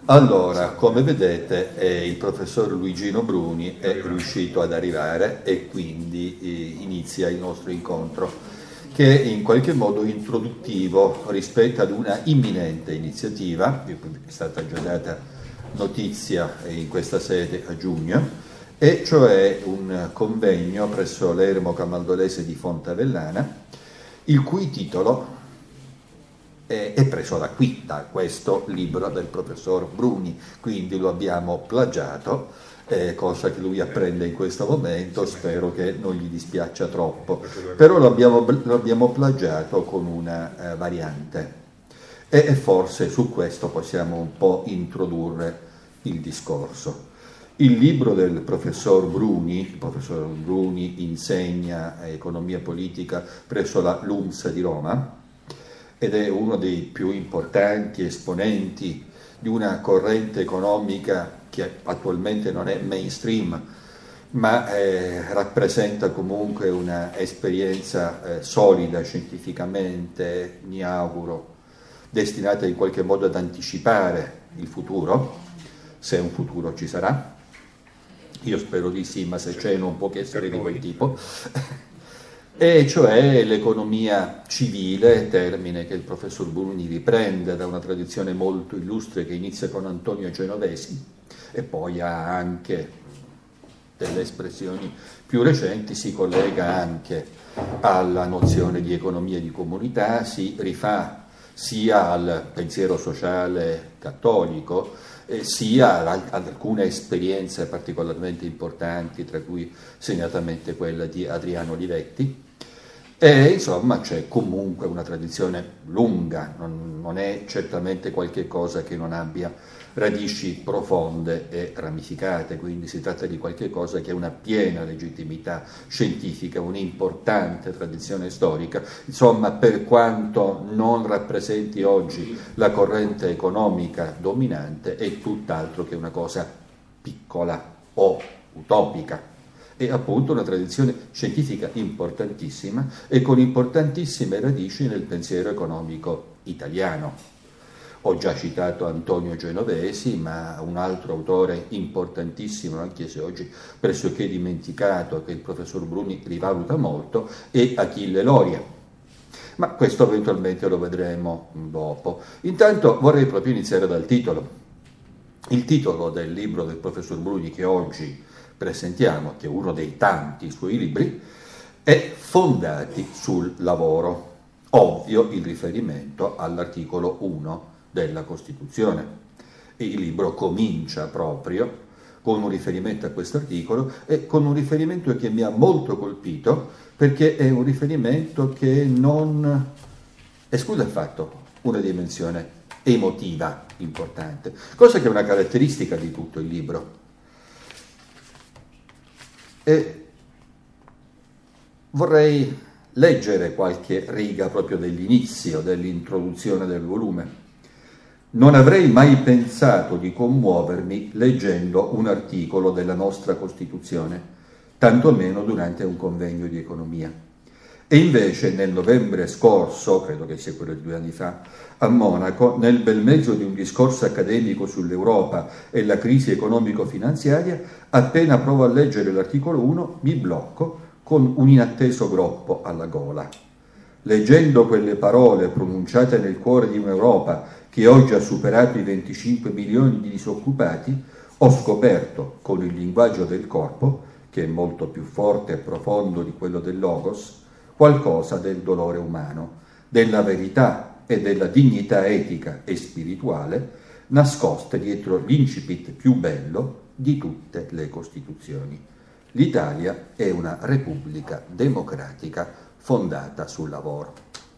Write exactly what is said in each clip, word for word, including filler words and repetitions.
Allora, come vedete, eh, il professor Luigino Bruni è riuscito ad arrivare e quindi eh, inizia il nostro incontro, che è in qualche modo introduttivo rispetto ad una imminente iniziativa, di cui è stata già data notizia in questa sede a giugno, e cioè un convegno presso l'Eremo Camaldolese di Fontavellana, il cui titolo è preso da qui, da questo libro del professor Bruni, quindi lo abbiamo plagiato, eh, cosa che lui apprende in questo momento, spero che non gli dispiaccia troppo, però lo abbiamo, lo abbiamo plagiato con una eh, variante e, e forse su questo possiamo un po' introdurre il discorso. Il libro del professor Bruni, il professor Bruni insegna economia politica presso la LUMS di Roma, ed è uno dei più importanti esponenti di una corrente economica che attualmente non è mainstream, ma eh, rappresenta comunque una esperienza eh, solida scientificamente, mi auguro, destinata in qualche modo ad anticipare il futuro, se un futuro ci sarà. Io spero di sì, ma se c'è non può che essere di quel tipo. E cioè l'economia civile, termine che il professor Bruni riprende da una tradizione molto illustre che inizia con Antonio Genovesi e poi ha anche delle espressioni più recenti, si collega anche alla nozione di economia di comunità, si rifà sia al pensiero sociale cattolico, eh, sia ad alcune esperienze particolarmente importanti, tra cui segnatamente quella di Adriano Olivetti. E insomma c'è comunque una tradizione lunga, non, non è certamente qualche cosa che non abbia radici profonde e ramificate, quindi si tratta di qualche cosa che ha una piena legittimità scientifica, un'importante tradizione storica, insomma per quanto non rappresenti oggi la corrente economica dominante è tutt'altro che una cosa piccola o utopica. È appunto una tradizione scientifica importantissima e con importantissime radici nel pensiero economico italiano. Ho già citato Antonio Genovesi, ma un altro autore importantissimo, anche se oggi pressoché dimenticato, che il professor Bruni rivaluta molto, è Achille Loria. Ma questo eventualmente lo vedremo dopo. Intanto vorrei proprio iniziare dal titolo. Il titolo del libro del professor Bruni che oggi presentiamo, che è uno dei tanti suoi libri, è Fondati sul lavoro. Ovvio il riferimento all'articolo uno della Costituzione. E il libro comincia proprio con un riferimento a questo articolo e con un riferimento che mi ha molto colpito, perché è un riferimento che non esclude affatto una dimensione emotiva importante, cosa che è una caratteristica di tutto il libro. E vorrei leggere qualche riga proprio dell'inizio, dell'introduzione del volume. Non avrei mai pensato di commuovermi leggendo un articolo della nostra Costituzione, tantomeno durante un convegno di economia. E invece nel novembre scorso, credo che sia quello di due anni fa, a Monaco, nel bel mezzo di un discorso accademico sull'Europa e la crisi economico-finanziaria, appena provo a leggere l'articolo uno, mi blocco con un inatteso groppo alla gola. Leggendo quelle parole pronunciate nel cuore di un'Europa che oggi ha superato i venticinque milioni di disoccupati, ho scoperto con il linguaggio del corpo, che è molto più forte e profondo di quello del logos, qualcosa del dolore umano, della verità e della dignità etica e spirituale nascoste dietro l'incipit più bello di tutte le Costituzioni. L'Italia è una repubblica democratica fondata sul lavoro.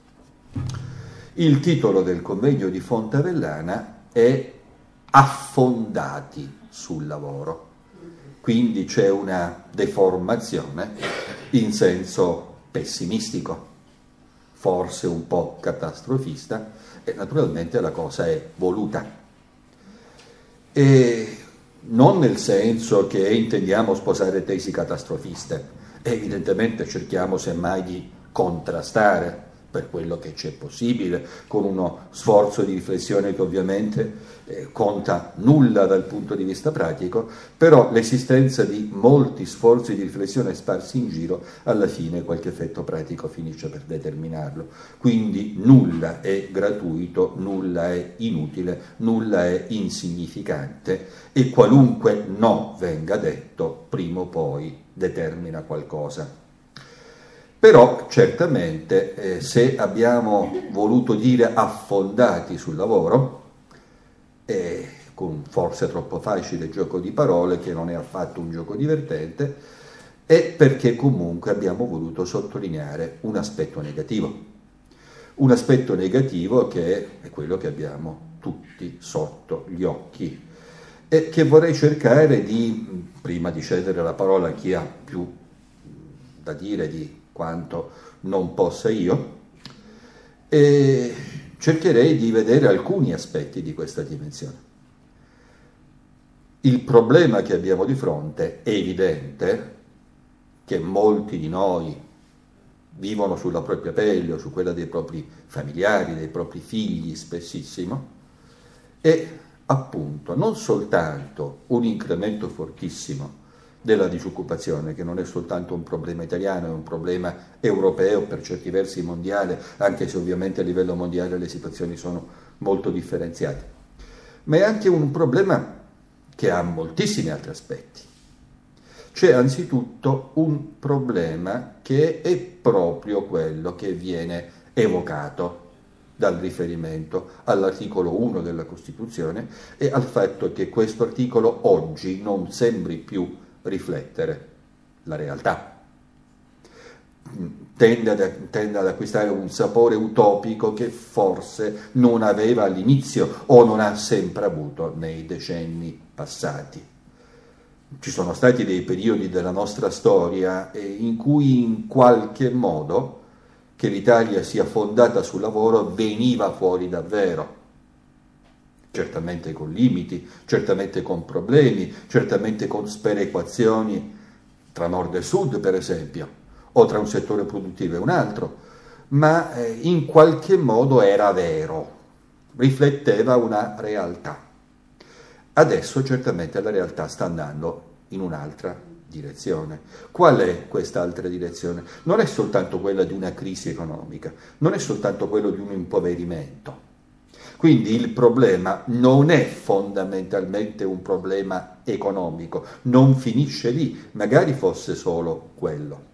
Il titolo del convegno di Fontavellana è Affondati sul lavoro, quindi c'è una deformazione in senso pessimistico, forse un po' catastrofista, e naturalmente la cosa è voluta. E non nel senso che intendiamo sposare tesi catastrofiste, evidentemente cerchiamo semmai di contrastare per quello che c'è possibile, con uno sforzo di riflessione che ovviamente eh, conta nulla dal punto di vista pratico, però l'esistenza di molti sforzi di riflessione sparsi in giro, alla fine qualche effetto pratico finisce per determinarlo. Quindi nulla è gratuito, nulla è inutile, nulla è insignificante e qualunque no venga detto, prima o poi determina qualcosa. Però certamente eh, se abbiamo voluto dire affondati sul lavoro, eh, con forse troppo facile gioco di parole, che non è affatto un gioco divertente, è perché comunque abbiamo voluto sottolineare un aspetto negativo. Un aspetto negativo che è quello che abbiamo tutti sotto gli occhi e che vorrei cercare di, prima di cedere la parola a chi ha più da dire di quanto non possa io, e cercherei di vedere alcuni aspetti di questa dimensione. Il problema che abbiamo di fronte è evidente, che molti di noi vivono sulla propria pelle o su quella dei propri familiari, dei propri figli spessissimo, è appunto non soltanto un incremento fortissimo della disoccupazione, che non è soltanto un problema italiano, è un problema europeo, per certi versi mondiale, anche se ovviamente a livello mondiale le situazioni sono molto differenziate, ma è anche un problema che ha moltissimi altri aspetti. C'è anzitutto un problema che è proprio quello che viene evocato dal riferimento all'articolo uno della Costituzione e al fatto che questo articolo oggi non sembri più riflettere la realtà. Tende ad, tende ad acquistare un sapore utopico che forse non aveva all'inizio o non ha sempre avuto nei decenni passati. Ci sono stati dei periodi della nostra storia in cui in qualche modo che l'Italia sia fondata sul lavoro veniva fuori davvero. Certamente con limiti, certamente con problemi, certamente con sperequazioni tra nord e sud, per esempio, o tra un settore produttivo e un altro, ma eh, in qualche modo era vero, rifletteva una realtà. Adesso certamente la realtà sta andando in un'altra direzione. Qual è questa altra direzione? Non è soltanto quella di una crisi economica, non è soltanto quello di un impoverimento. Quindi il problema non è fondamentalmente un problema economico, non finisce lì, magari fosse solo quello.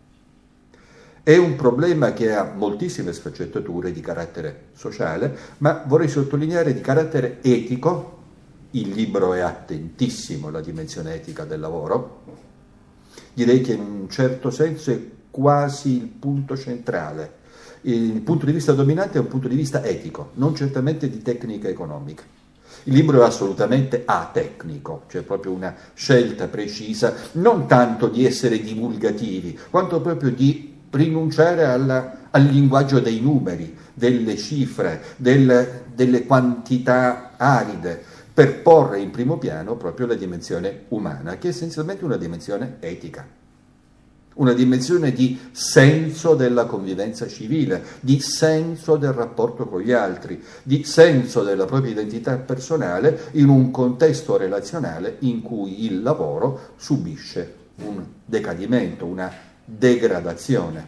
È un problema che ha moltissime sfaccettature di carattere sociale, ma vorrei sottolineare di carattere etico. Il libro è attentissimo alla dimensione etica del lavoro. Direi che in un certo senso è quasi il punto centrale. Il punto di vista dominante è un punto di vista etico, non certamente di tecnica economica. Il libro è assolutamente atecnico, cioè proprio una scelta precisa, non tanto di essere divulgativi, quanto proprio di rinunciare alla, al linguaggio dei numeri, delle cifre, del, delle quantità aride, per porre in primo piano proprio la dimensione umana, che è essenzialmente una dimensione etica. Una dimensione di senso della convivenza civile, di senso del rapporto con gli altri, di senso della propria identità personale in un contesto relazionale in cui il lavoro subisce un decadimento, una degradazione,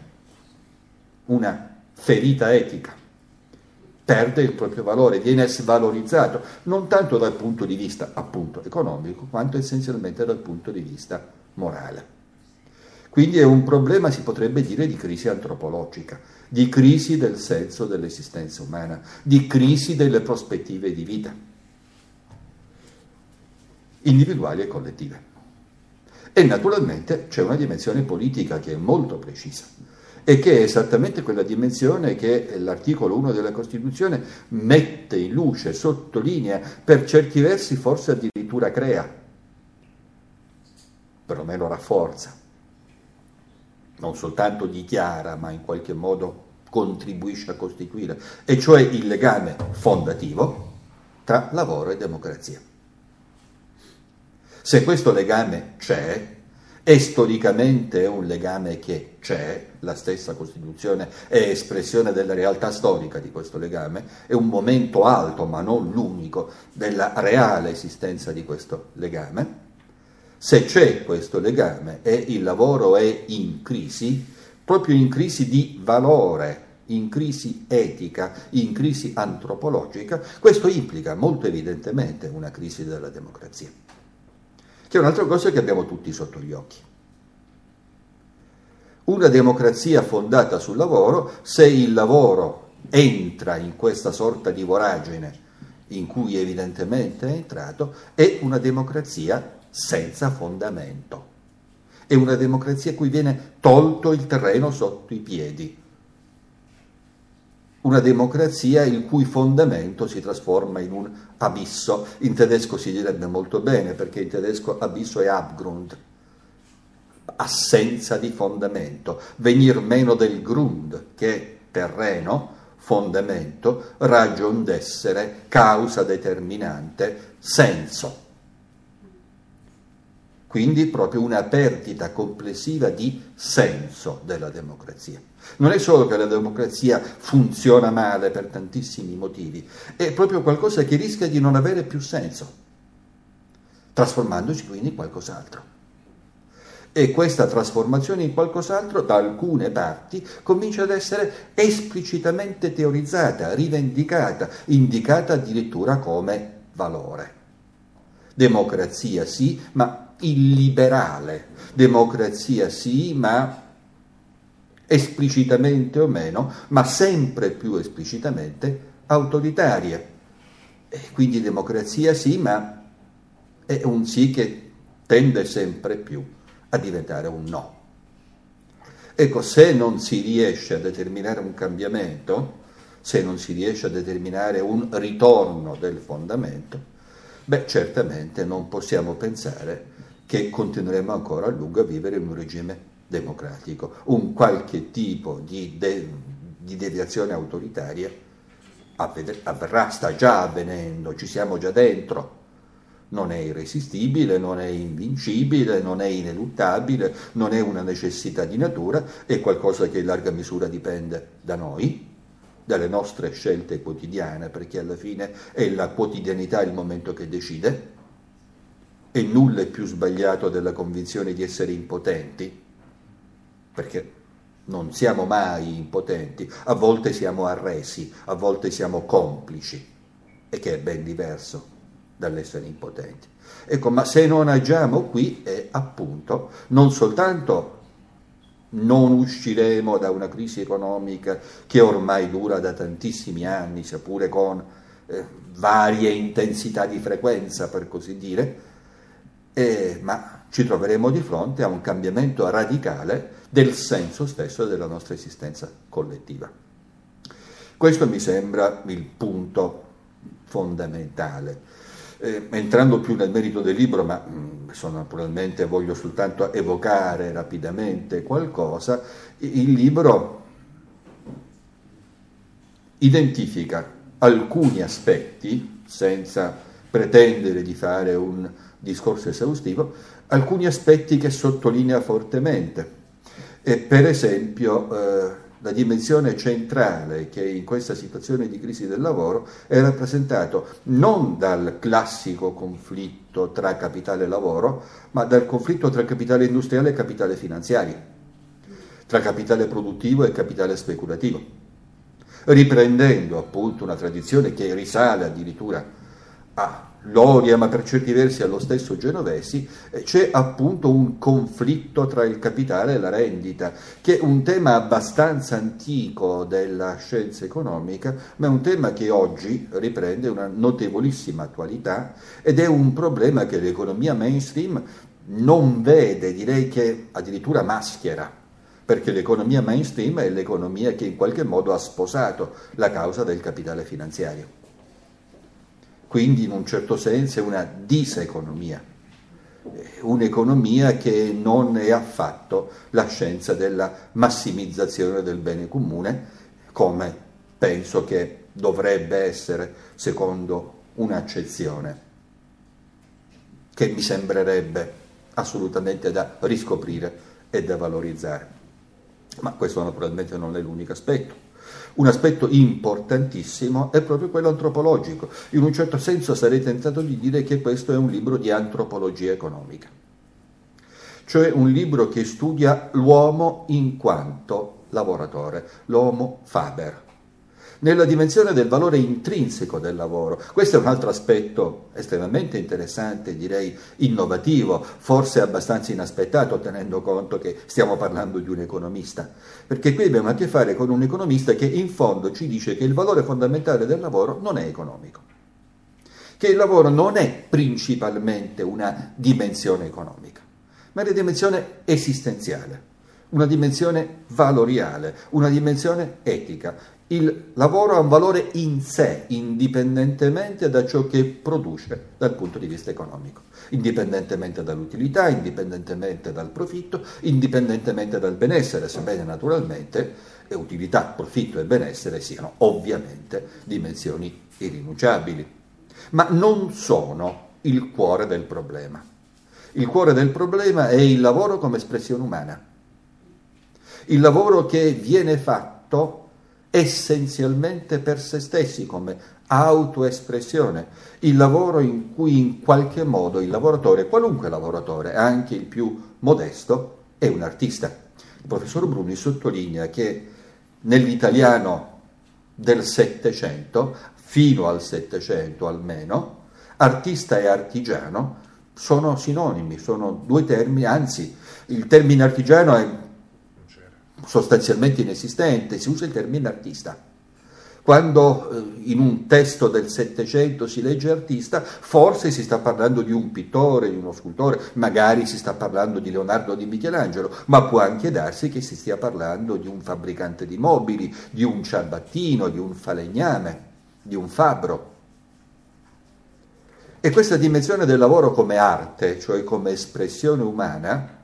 una ferita etica. Perde il proprio valore, viene svalorizzato, non tanto dal punto di vista appunto economico, quanto essenzialmente dal punto di vista morale. Quindi è un problema, si potrebbe dire, di crisi antropologica, di crisi del senso dell'esistenza umana, di crisi delle prospettive di vita, individuali e collettive. E naturalmente c'è una dimensione politica che è molto precisa e che è esattamente quella dimensione che l'articolo uno della Costituzione mette in luce, sottolinea, per certi versi forse addirittura crea, perlomeno rafforza. Non soltanto dichiara, ma in qualche modo contribuisce a costituire, e cioè il legame fondativo tra lavoro e democrazia. Se questo legame c'è, e storicamente è un legame che c'è, la stessa Costituzione è espressione della realtà storica di questo legame, è un momento alto, ma non l'unico, della reale esistenza di questo legame. Se c'è questo legame e il lavoro è in crisi, proprio in crisi di valore, in crisi etica, in crisi antropologica, questo implica molto evidentemente una crisi della democrazia, che è un'altra cosa che abbiamo tutti sotto gli occhi. Una democrazia fondata sul lavoro, se il lavoro entra in questa sorta di voragine in cui evidentemente è entrato, è una democrazia senza fondamento. È una democrazia a cui viene tolto il terreno sotto i piedi. Una democrazia il cui fondamento si trasforma in un abisso. In tedesco si direbbe molto bene, perché in tedesco abisso è Abgrund, assenza di fondamento, venir meno del Grund, che è terreno, fondamento, ragion d'essere, causa determinante, senso. Quindi proprio una perdita complessiva di senso della democrazia. Non è solo che la democrazia funziona male per tantissimi motivi, è proprio qualcosa che rischia di non avere più senso, trasformandosi quindi in qualcos'altro. E questa trasformazione in qualcos'altro da alcune parti comincia ad essere esplicitamente teorizzata, rivendicata, indicata addirittura come valore. Democrazia sì, ma illiberale, democrazia sì, ma esplicitamente o meno, ma sempre più esplicitamente autoritaria. E quindi democrazia sì, ma è un sì che tende sempre più a diventare un no. Ecco, se non si riesce a determinare un cambiamento, se non si riesce a determinare un ritorno del fondamento, beh, certamente non possiamo pensare che continueremo ancora a lungo a vivere in un regime democratico. Un qualche tipo di, de- di deviazione autoritaria avverrà, sta già avvenendo, ci siamo già dentro. Non è irresistibile, non è invincibile, non è ineluttabile, non è una necessità di natura, è qualcosa che in larga misura dipende da noi, dalle nostre scelte quotidiane, perché alla fine è la quotidianità il momento che decide, e nulla è più sbagliato della convinzione di essere impotenti, perché non siamo mai impotenti, a volte siamo arresi, a volte siamo complici, e che è ben diverso dall'essere impotenti. Ecco, ma se non agiamo qui, è appunto non soltanto non usciremo da una crisi economica che ormai dura da tantissimi anni, sia pure con eh, varie intensità di frequenza, per così dire, eh, ma ci troveremo di fronte a un cambiamento radicale del senso stesso della nostra esistenza collettiva. Questo mi sembra il punto fondamentale. Eh, entrando più nel merito del libro, ma mh, sono, naturalmente voglio soltanto evocare rapidamente qualcosa, il libro identifica alcuni aspetti, senza pretendere di fare un discorso esaustivo, alcuni aspetti che sottolinea fortemente. E per esempio eh, la dimensione centrale che in questa situazione di crisi del lavoro è rappresentato non dal classico conflitto tra capitale e lavoro, ma dal conflitto tra capitale industriale e capitale finanziario, tra capitale produttivo e capitale speculativo, riprendendo appunto una tradizione che risale addirittura a Loria, ma per certi versi allo stesso Genovesi. C'è appunto un conflitto tra il capitale e la rendita, che è un tema abbastanza antico della scienza economica, ma è un tema che oggi riprende una notevolissima attualità ed è un problema che l'economia mainstream non vede, direi che addirittura maschera, perché l'economia mainstream è l'economia che in qualche modo ha sposato la causa del capitale finanziario. Quindi in un certo senso è una diseconomia, un'economia che non è affatto la scienza della massimizzazione del bene comune, come penso che dovrebbe essere secondo un'accezione che mi sembrerebbe assolutamente da riscoprire e da valorizzare. Ma questo naturalmente non è l'unico aspetto. Un aspetto importantissimo è proprio quello antropologico. In un certo senso sarei tentato di dire che questo è un libro di antropologia economica, cioè un libro che studia l'uomo in quanto lavoratore, l'homo faber, nella dimensione del valore intrinseco del lavoro. Questo è un altro aspetto estremamente interessante, direi innovativo, forse abbastanza inaspettato, tenendo conto che stiamo parlando di un economista, perché qui abbiamo a che fare con un economista che in fondo ci dice che il valore fondamentale del lavoro non è economico, che il lavoro non è principalmente una dimensione economica, ma è una dimensione esistenziale, una dimensione valoriale, una dimensione etica. Il lavoro ha un valore in sé, indipendentemente da ciò che produce dal punto di vista economico, indipendentemente dall'utilità, indipendentemente dal profitto, indipendentemente dal benessere, sebbene naturalmente utilità, profitto e benessere siano ovviamente dimensioni irrinunciabili, ma non sono il cuore del problema. Il cuore del problema è il lavoro come espressione umana, il lavoro che viene fatto essenzialmente per se stessi, come autoespressione, il lavoro in cui in qualche modo il lavoratore, qualunque lavoratore, anche il più modesto, è un artista. Il professor Bruni sottolinea che nell'italiano del Settecento, fino al Settecento almeno, artista e artigiano sono sinonimi, sono due termini, anzi il termine artigiano è sostanzialmente inesistente, si usa il termine artista. Quando eh, in un testo del Settecento si legge artista, forse si sta parlando di un pittore, di uno scultore, magari si sta parlando di Leonardo o di Michelangelo, ma può anche darsi che si stia parlando di un fabbricante di mobili, di un ciabattino, di un falegname, di un fabbro. E questa dimensione del lavoro come arte, cioè come espressione umana,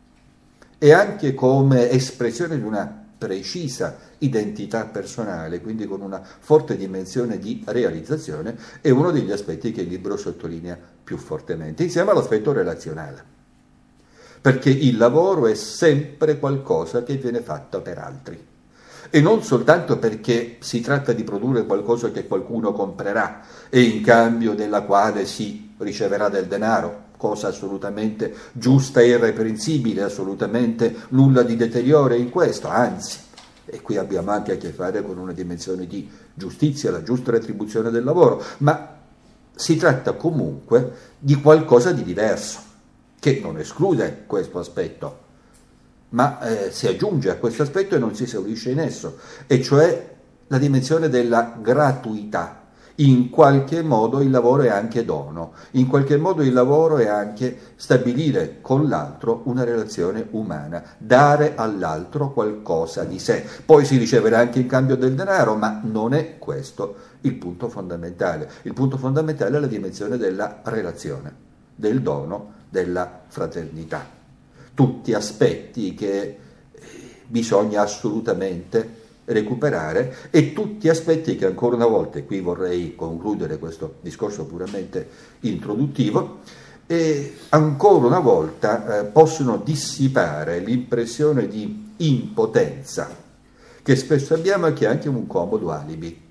e anche come espressione di una precisa identità personale, quindi con una forte dimensione di realizzazione, è uno degli aspetti che il libro sottolinea più fortemente, insieme all'aspetto relazionale, perché il lavoro è sempre qualcosa che viene fatto per altri, e non soltanto perché si tratta di produrre qualcosa che qualcuno comprerà e in cambio della quale si riceverà del denaro, cosa assolutamente giusta e irreprensibile, assolutamente nulla di deteriore in questo, anzi, e qui abbiamo anche a che fare con una dimensione di giustizia, la giusta retribuzione del lavoro, ma si tratta comunque di qualcosa di diverso, che non esclude questo aspetto, ma eh, si aggiunge a questo aspetto e non si esaurisce in esso, e cioè la dimensione della gratuità. In qualche modo il lavoro è anche dono, in qualche modo il lavoro è anche stabilire con l'altro una relazione umana, dare all'altro qualcosa di sé. Poi si riceverà anche in cambio del denaro, ma non è questo il punto fondamentale. Il punto fondamentale è la dimensione della relazione, del dono, della fraternità. Tutti aspetti che bisogna assolutamente recuperare, e tutti aspetti che ancora una volta, e qui vorrei concludere questo discorso puramente introduttivo, e ancora una volta eh, possono dissipare l'impressione di impotenza che spesso abbiamo e che è anche un comodo alibi.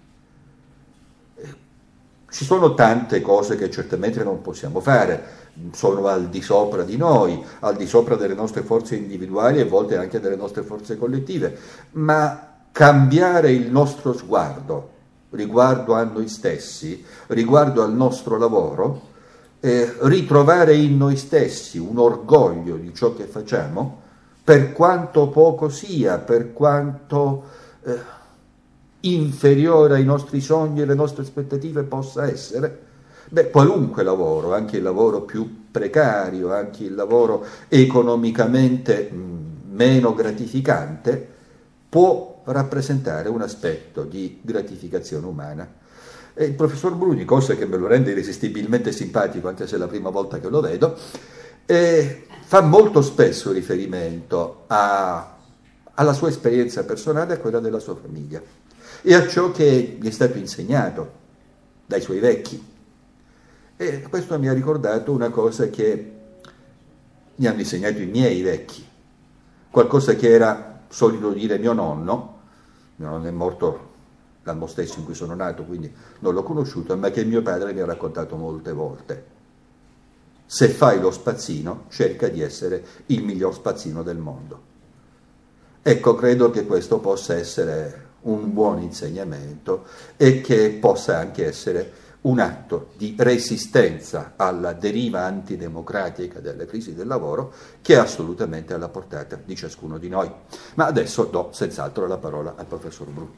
Eh, ci sono tante cose che certamente non possiamo fare, sono al di sopra di noi, al di sopra delle nostre forze individuali e a volte anche delle nostre forze collettive, ma cambiare il nostro sguardo riguardo a noi stessi, riguardo al nostro lavoro, eh, ritrovare in noi stessi un orgoglio di ciò che facciamo, per quanto poco sia, per quanto eh, inferiore ai nostri sogni e alle nostre aspettative possa essere, beh, qualunque lavoro, anche il lavoro più precario, anche il lavoro economicamente mh, meno gratificante, può rappresentare un aspetto di gratificazione umana. E il professor Bruni, cosa che me lo rende irresistibilmente simpatico, anche se è la prima volta che lo vedo, eh, fa molto spesso riferimento a, alla sua esperienza personale e a quella della sua famiglia, e a ciò che gli è stato insegnato dai suoi vecchi. E questo mi ha ricordato una cosa che mi hanno insegnato i miei vecchi, qualcosa che era solito dire mio nonno, mio nonno è morto l'anno stesso in cui sono nato, quindi non l'ho conosciuto, ma che mio padre mi ha raccontato molte volte. Se fai lo spazzino, cerca di essere il miglior spazzino del mondo. Ecco, credo che questo possa essere un buon insegnamento e che possa anche essere un atto di resistenza alla deriva antidemocratica delle crisi del lavoro che è assolutamente alla portata di ciascuno di noi. Ma adesso do senz'altro la parola al professor Bruni.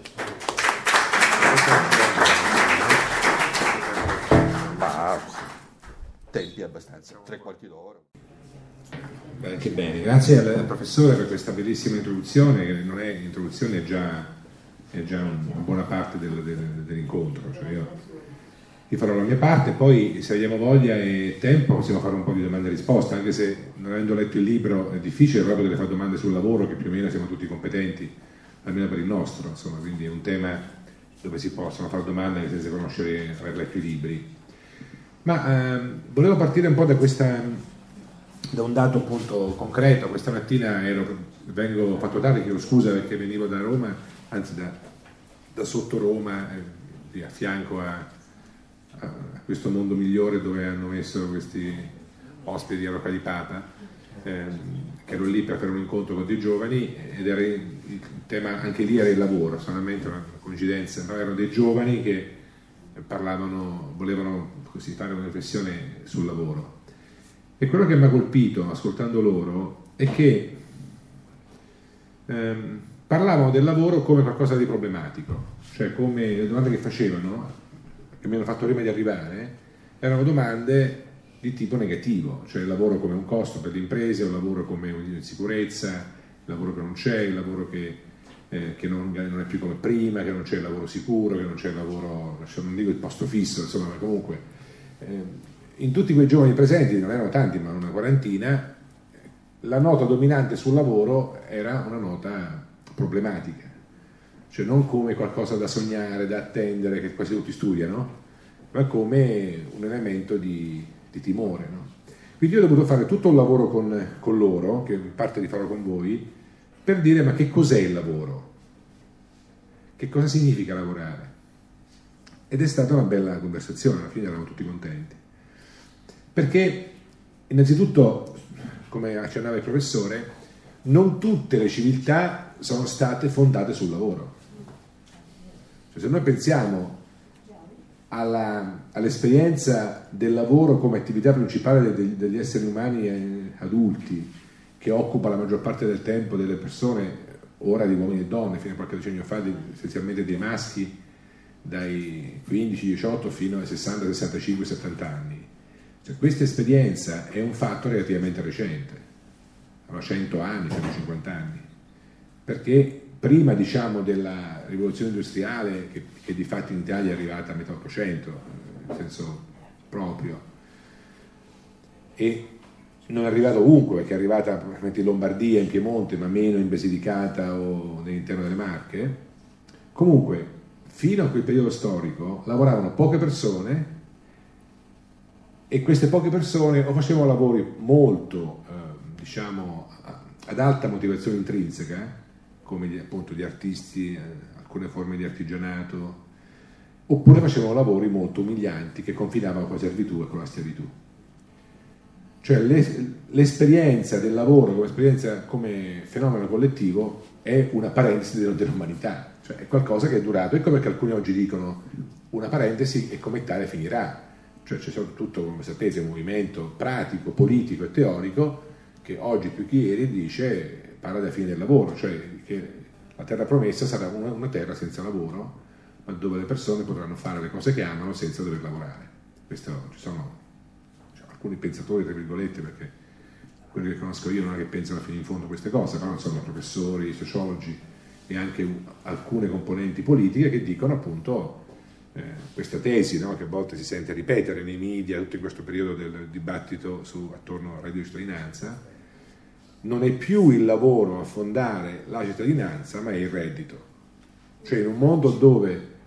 Ma tempi abbastanza, tre quarti d'ora. Beh, che bene, grazie al, al professore per questa bellissima introduzione, che non è introduzione, è già, è già un, una buona parte del, del, dell'incontro. Cioè io, io farò la mia parte, poi se abbiamo voglia e tempo possiamo fare un po' di domande e risposte, anche se non avendo letto il libro è difficile proprio delle fare domande sul lavoro, che più o meno siamo tutti competenti, almeno per il nostro, insomma, quindi è un tema dove si possono fare domande anche senza conoscere, aver letto i libri. Ma ehm, volevo partire un po' da questa... da un dato appunto concreto. Questa mattina ero, vengo fatto tardi, chiedo scusa perché venivo da Roma, anzi da, da sotto Roma, eh, a fianco a, a questo mondo migliore dove hanno messo questi ospiti a Rocca di Papa, eh, che ero lì per fare un incontro con dei giovani ed era il tema, anche lì era il lavoro, solamente una coincidenza, no? Erano dei giovani che parlavano, volevano così fare una riflessione sul lavoro. E quello che mi ha colpito ascoltando loro è che ehm, parlavano del lavoro come qualcosa di problematico, cioè come le domande che facevano, che mi hanno fatto prima di arrivare, erano domande di tipo negativo, cioè il lavoro come un costo per le imprese, il lavoro come un'insicurezza, il lavoro che non c'è, il lavoro che, eh, che non, non è più come prima, che non c'è il lavoro sicuro, che non c'è il lavoro, cioè non dico il posto fisso, insomma, ma comunque... Eh, in tutti quei giovani presenti, non erano tanti ma una quarantina, la nota dominante sul lavoro era una nota problematica, cioè non come qualcosa da sognare, da attendere, che quasi tutti studiano, ma come un elemento di, di timore, no? Quindi io ho dovuto fare tutto un lavoro con, con loro, che in parte li farò con voi, per dire ma che cos'è il lavoro? Che cosa significa lavorare? Ed è stata una bella conversazione, alla fine eravamo tutti contenti. Perché innanzitutto, come accennava il professore, non tutte le civiltà sono state fondate sul lavoro. Cioè, se noi pensiamo alla, all'esperienza del lavoro come attività principale degli, degli esseri umani adulti, che occupa la maggior parte del tempo delle persone, ora di uomini e donne, fino a qualche decennio fa essenzialmente dei maschi, dai quindici diciotto fino ai sessanta sessantacinque settanta anni. Cioè, questa esperienza è un fatto relativamente recente, avrà cento anni, centocinquanta anni, perché prima, diciamo, della rivoluzione industriale, che, che di fatto in Italia è arrivata a metà Ottocento, nel senso proprio, e non è arrivata ovunque, perché è arrivata probabilmente in Lombardia, in Piemonte, ma meno in Basilicata o nell'interno delle Marche. Comunque, fino a quel periodo storico lavoravano poche persone, e queste poche persone o facevano lavori molto, eh, diciamo, ad alta motivazione intrinseca, come di, appunto di artisti, eh, alcune forme di artigianato, oppure facevano lavori molto umilianti che confinavano con la servitù e con la schiavitù. Cioè le, l'esperienza del lavoro come esperienza, come fenomeno collettivo, è una parentesi dell'umanità, cioè è qualcosa che è durato. Ecco perché alcuni oggi dicono una parentesi e come tale finirà. Cioè c'è tutto, come sapete, un movimento pratico, politico e teorico che oggi più che ieri dice, parla della fine del lavoro, cioè che la terra promessa sarà una, una terra senza lavoro, ma dove le persone potranno fare le cose che amano senza dover lavorare. Questo, ci sono cioè, alcuni pensatori, tra virgolette, perché quelli che conosco io non è che pensano fino in fondo queste cose, però sono professori, sociologi e anche alcune componenti politiche che dicono appunto Eh, questa tesi, no, che a volte si sente ripetere nei media, tutto in questo periodo del dibattito su, attorno al reddito di cittadinanza, non è più il lavoro a fondare la cittadinanza, ma è il reddito. Cioè in un mondo dove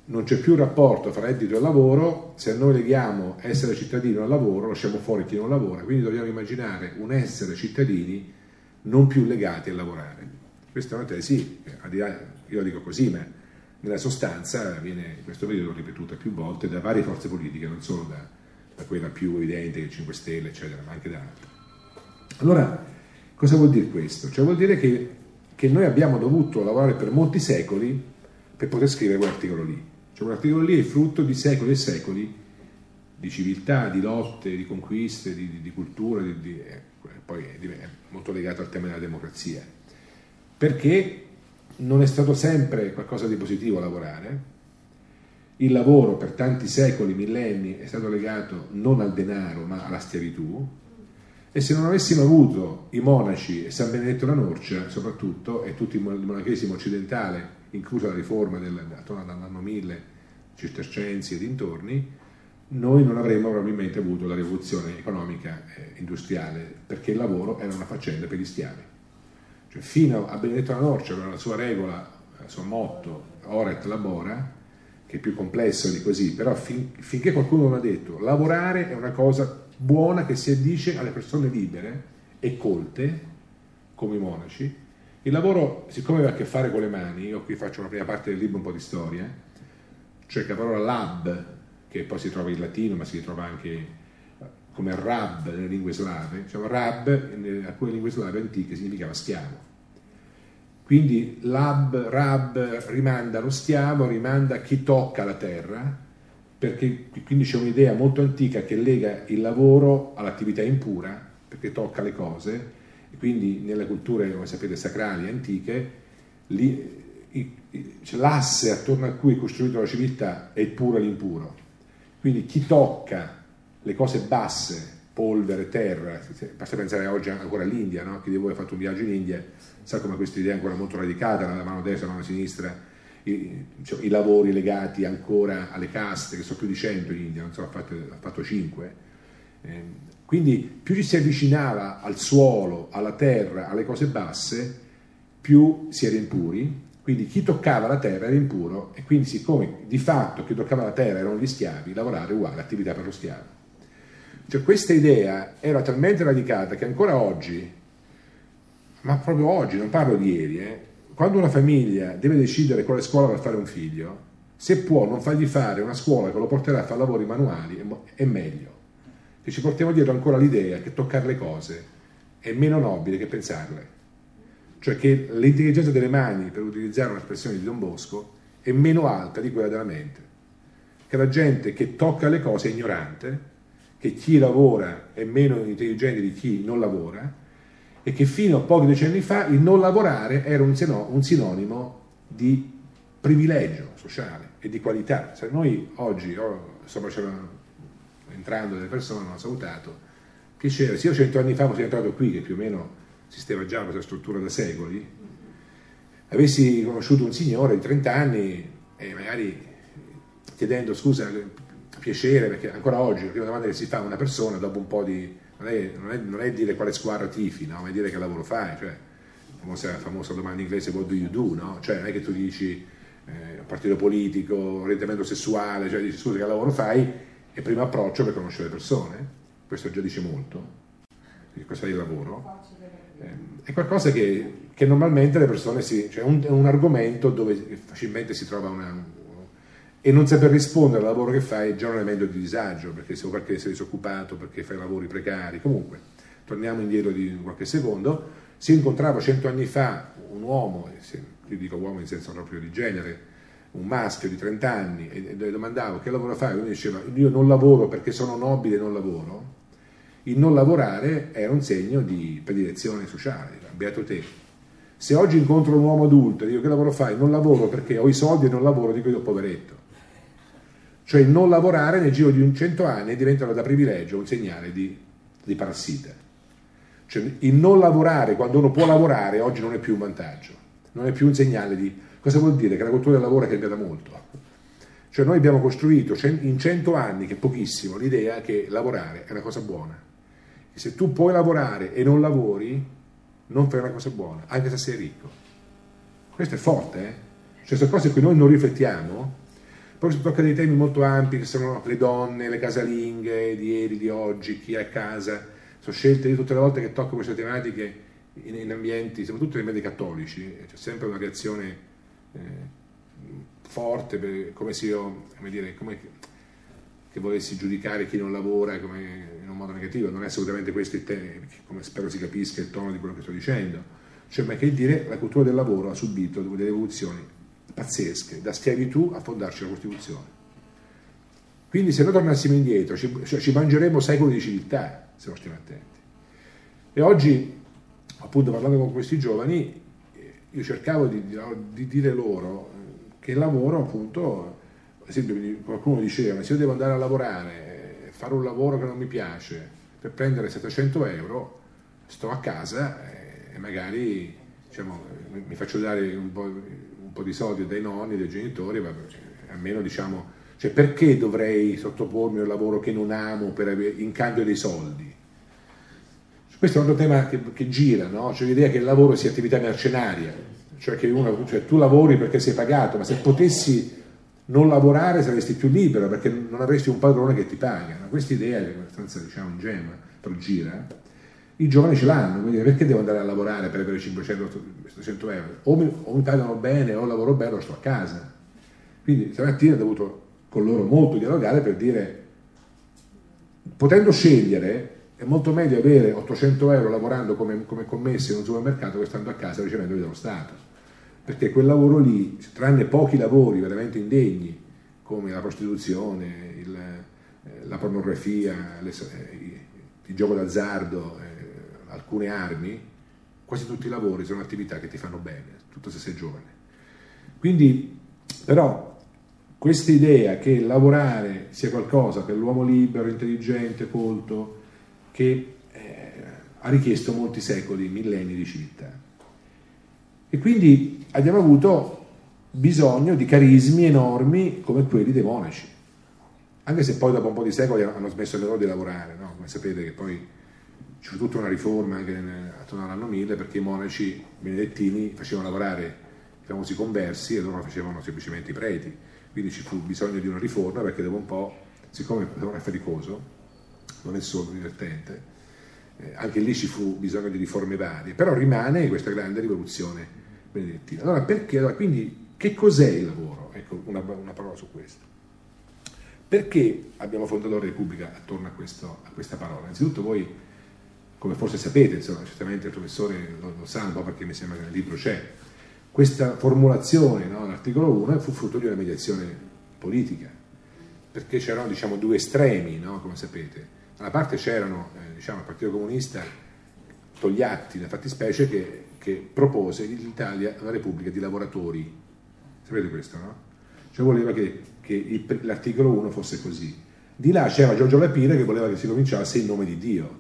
non c'è più rapporto fra reddito e lavoro, se noi leghiamo essere cittadino al lavoro lasciamo fuori chi non lavora, quindi dobbiamo immaginare un essere cittadini non più legati a lavorare. Questa è una tesi, io la dico così, ma nella sostanza viene in questo periodo ripetuta più volte da varie forze politiche, non solo da, da quella più evidente, che cinque Stelle, eccetera, ma anche da altre. Allora, cosa vuol dire questo? Cioè vuol dire che, che noi abbiamo dovuto lavorare per molti secoli per poter scrivere quell'articolo lì. Cioè quell'articolo lì è frutto di secoli e secoli di civiltà, di lotte, di conquiste, di, di, di cultura, di, di, eh, poi è, è molto legato al tema della democrazia, perché non è stato sempre qualcosa di positivo lavorare. Il lavoro per tanti secoli, millenni, è stato legato non al denaro ma alla schiavitù, e se non avessimo avuto i monaci e San Benedetto la Norcia soprattutto, e tutto il monachesimo occidentale, inclusa la riforma del, attorno all'anno mille, cistercensi e dintorni, noi non avremmo probabilmente avuto la rivoluzione economica e industriale, perché il lavoro era una faccenda per gli schiavi. Cioè, fino a Benedetto la Norcia aveva la sua regola, il suo motto, ora et labora, che è più complesso di così, però fin, finché qualcuno non ha detto lavorare è una cosa buona che si addice alle persone libere e colte, come i monaci. Il lavoro, siccome aveva a che fare con le mani, io qui faccio una prima parte del libro un po' di storia, cioè che la parola lab, che poi si trova in latino ma si trova anche come rab nelle lingue slave, diciamo rab in alcune lingue slave antiche significava schiavo. Quindi lab, rab rimanda allo schiavo, rimanda a chi tocca la terra, perché quindi c'è un'idea molto antica che lega il lavoro all'attività impura, perché tocca le cose, e quindi nelle culture, come sapete, sacrali antiche, lì, cioè, l'asse attorno a cui è costruita la civiltà è il puro e l'impuro. Quindi chi tocca le cose basse, polvere, terra, basta pensare oggi ancora all'India, no? Chi di voi ha fatto un viaggio in India sa come questa idea è ancora molto radicata, la mano destra, la mano sinistra, i, cioè, i lavori legati ancora alle caste, che sono più di cento in India, non so, ha fatto, ha fatto cinque. Eh, quindi più ci si avvicinava al suolo, alla terra, alle cose basse, più si era impuri. Quindi chi toccava la terra era impuro, e quindi siccome di fatto chi toccava la terra erano gli schiavi, lavorare uguale attività per lo schiavo. Cioè questa idea era talmente radicata che ancora oggi, ma proprio oggi, non parlo di ieri, eh, quando una famiglia deve decidere quale scuola per fare un figlio, se può non fargli fare una scuola che lo porterà a fare lavori manuali, è meglio. Che ci portiamo dietro ancora l'idea che toccare le cose è meno nobile che pensarle. Cioè che l'intelligenza delle mani, per utilizzare un'espressione di Don Bosco, è meno alta di quella della mente. Che la gente che tocca le cose è ignorante, che chi lavora è meno intelligente di chi non lavora, e che fino a pochi decenni fa il non lavorare era un, sino, un sinonimo di privilegio sociale e di qualità. Cioè noi oggi, oh, insomma, c'erano entrando delle persone, mi hanno salutato, piacere, se io cento anni fa fossi entrato qui, che più o meno esisteva già questa struttura da secoli, avessi conosciuto un signore di trenta anni e magari chiedendo scusa, piacere, perché ancora oggi la prima domanda che si fa a una persona dopo un po' di... non è, non è, non è dire quale squadra tifi, no? Ma è dire che lavoro fai, cioè la famosa, famosa domanda inglese what do you do, no? Cioè non è che tu dici eh, partito politico, orientamento sessuale, cioè dici scusa che lavoro fai, e primo approccio per conoscere le persone, questo già dice molto, questo è il lavoro, eh, è qualcosa che, che normalmente le persone si... cioè è un, un argomento dove facilmente si trova una... e non saper rispondere al lavoro che fai è già un elemento di disagio, perché, se, perché sei disoccupato, perché fai lavori precari. Comunque, torniamo indietro di qualche secondo, si incontrava cento anni fa un uomo, io dico uomo in senso proprio di genere, un maschio di trenta anni, e gli domandavo che lavoro fai, e lui diceva io non lavoro perché sono nobile e non lavoro. Il non lavorare era un segno di predilezione sociale, beato te. Se oggi incontro un uomo adulto e dico che lavoro fai, non lavoro perché ho i soldi e non lavoro, dico io poveretto. Cioè il non lavorare nel giro di un cento anni diventa da privilegio un segnale di, di parassita. Cioè il non lavorare quando uno può lavorare oggi non è più un vantaggio, non è più un segnale di... Cosa vuol dire? Che la cultura del lavoro è cambiata molto. Cioè noi abbiamo costruito in cento anni, che è pochissimo, l'idea che lavorare è una cosa buona. E se tu puoi lavorare e non lavori, non fai una cosa buona, anche se sei ricco. Questo è forte, eh? Cioè sono cose a cui noi non riflettiamo. poi si tocca dei temi molto ampi che sono le donne, le casalinghe di ieri, di oggi, chi è a casa. Sono scelte, io tutte le volte che tocco queste tematiche in, in ambienti, soprattutto nei ambienti cattolici, c'è sempre una reazione eh, forte, per, come se io, come dire, come che, che volessi giudicare chi non lavora come, in un modo negativo. Non è assolutamente questo il tema, come spero si capisca il tono di quello che sto dicendo, cioè, ma che dire, la cultura del lavoro ha subito delle evoluzioni pazzesche, da schiavitù a fondarci la Costituzione. Quindi se noi tornassimo indietro ci, cioè, ci mangeremo secoli di civiltà se non stiamo attenti. E oggi, appunto, parlando con questi giovani, io cercavo di, di dire loro che il lavoro, appunto, ad esempio qualcuno diceva, se io devo andare a lavorare, fare un lavoro che non mi piace per prendere settecento euro, sto a casa e magari, diciamo, mi faccio dare un po', un po' di soldi dai nonni, dai genitori, ma almeno, diciamo, cioè, perché dovrei sottopormi a un lavoro che non amo per avere, in cambio dei soldi? Questo è un altro tema che, che gira, no? Cioè l'idea che il lavoro sia attività mercenaria, cioè che uno, cioè tu lavori perché sei pagato, ma se potessi non lavorare saresti più libero perché non avresti un padrone che ti paga. No? Questa idea è abbastanza, diciamo, ingenua, però gira. I giovani ce l'hanno, quindi perché devo andare a lavorare per avere cinquecento settecento euro? O mi, o mi pagano bene, o lavoro bene, o sto a casa. Quindi stamattina ho dovuto con loro molto dialogare per dire, potendo scegliere, è molto meglio avere ottocento euro lavorando come, come commesso in un supermercato che stando a casa ricevendoli dallo Stato, perché quel lavoro lì, tranne pochi lavori veramente indegni come la prostituzione, il, la pornografia, le, il, il gioco d'azzardo, eh, alcune armi, quasi tutti i lavori sono attività che ti fanno bene, tutto se sei giovane. Quindi, però, questa idea che lavorare sia qualcosa per l'uomo libero, intelligente, colto, che eh, ha richiesto molti secoli, millenni di civiltà. E quindi abbiamo avuto bisogno di carismi enormi come quelli dei monaci, anche se poi dopo un po' di secoli hanno smesso loro di lavorare, no? Come sapete che poi ci fu tutta una riforma anche attorno all'anno mille, perché i monaci benedettini facevano lavorare i famosi conversi e loro facevano semplicemente i preti, quindi ci fu bisogno di una riforma perché dopo un po', siccome è faticoso, non è solo divertente, eh, anche lì ci fu bisogno di riforme varie, però rimane questa grande rivoluzione benedettina. Allora, perché? Allora, quindi, che cos'è il lavoro? Ecco, una, una parola su questo. Perché abbiamo fondato la Repubblica attorno a, questo, a questa parola? Innanzitutto voi, come forse sapete, insomma, certamente il professore lo, lo sa un po' perché mi sembra che nel libro c'è, questa formulazione, no, l'articolo uno fu frutto di una mediazione politica, perché c'erano, diciamo, due estremi, no, come sapete. Da una parte c'erano, eh, diciamo, il Partito Comunista, Togliatti, la fattispecie, che, che propose l'Italia una repubblica di lavoratori. Sapete questo, no? Cioè voleva che, che l'articolo uno fosse così. Di là c'era Giorgio La Pira che voleva che si cominciasse in nome di Dio,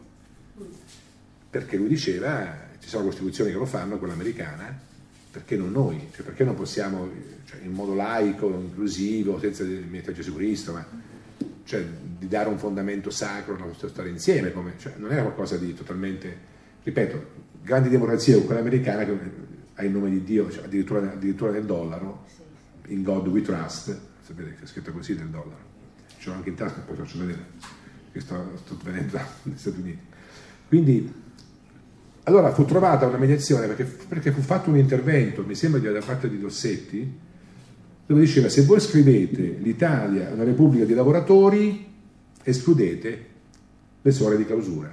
perché lui diceva, ci sono costituzioni che lo fanno, quella americana, perché non noi? Cioè, perché non possiamo, cioè, in modo laico, inclusivo, senza mettere Gesù Cristo, ma cioè, di dare un fondamento sacro alla nostra storia insieme, come, cioè, non era qualcosa di totalmente, ripeto, grandi democrazie come quella americana che ha il nome di Dio, cioè, addirittura, addirittura nel dollaro, in God we trust, sapete che è scritto così nel dollaro, ce l'ho anche in tasca, poi faccio vedere che sto, sto venendo negli Stati Uniti. Quindi, allora fu trovata una mediazione perché, perché fu fatto un intervento, mi sembra da parte di Dossetti, dove diceva: se voi scrivete l'Italia è una repubblica di lavoratori, escludete le suore di clausura,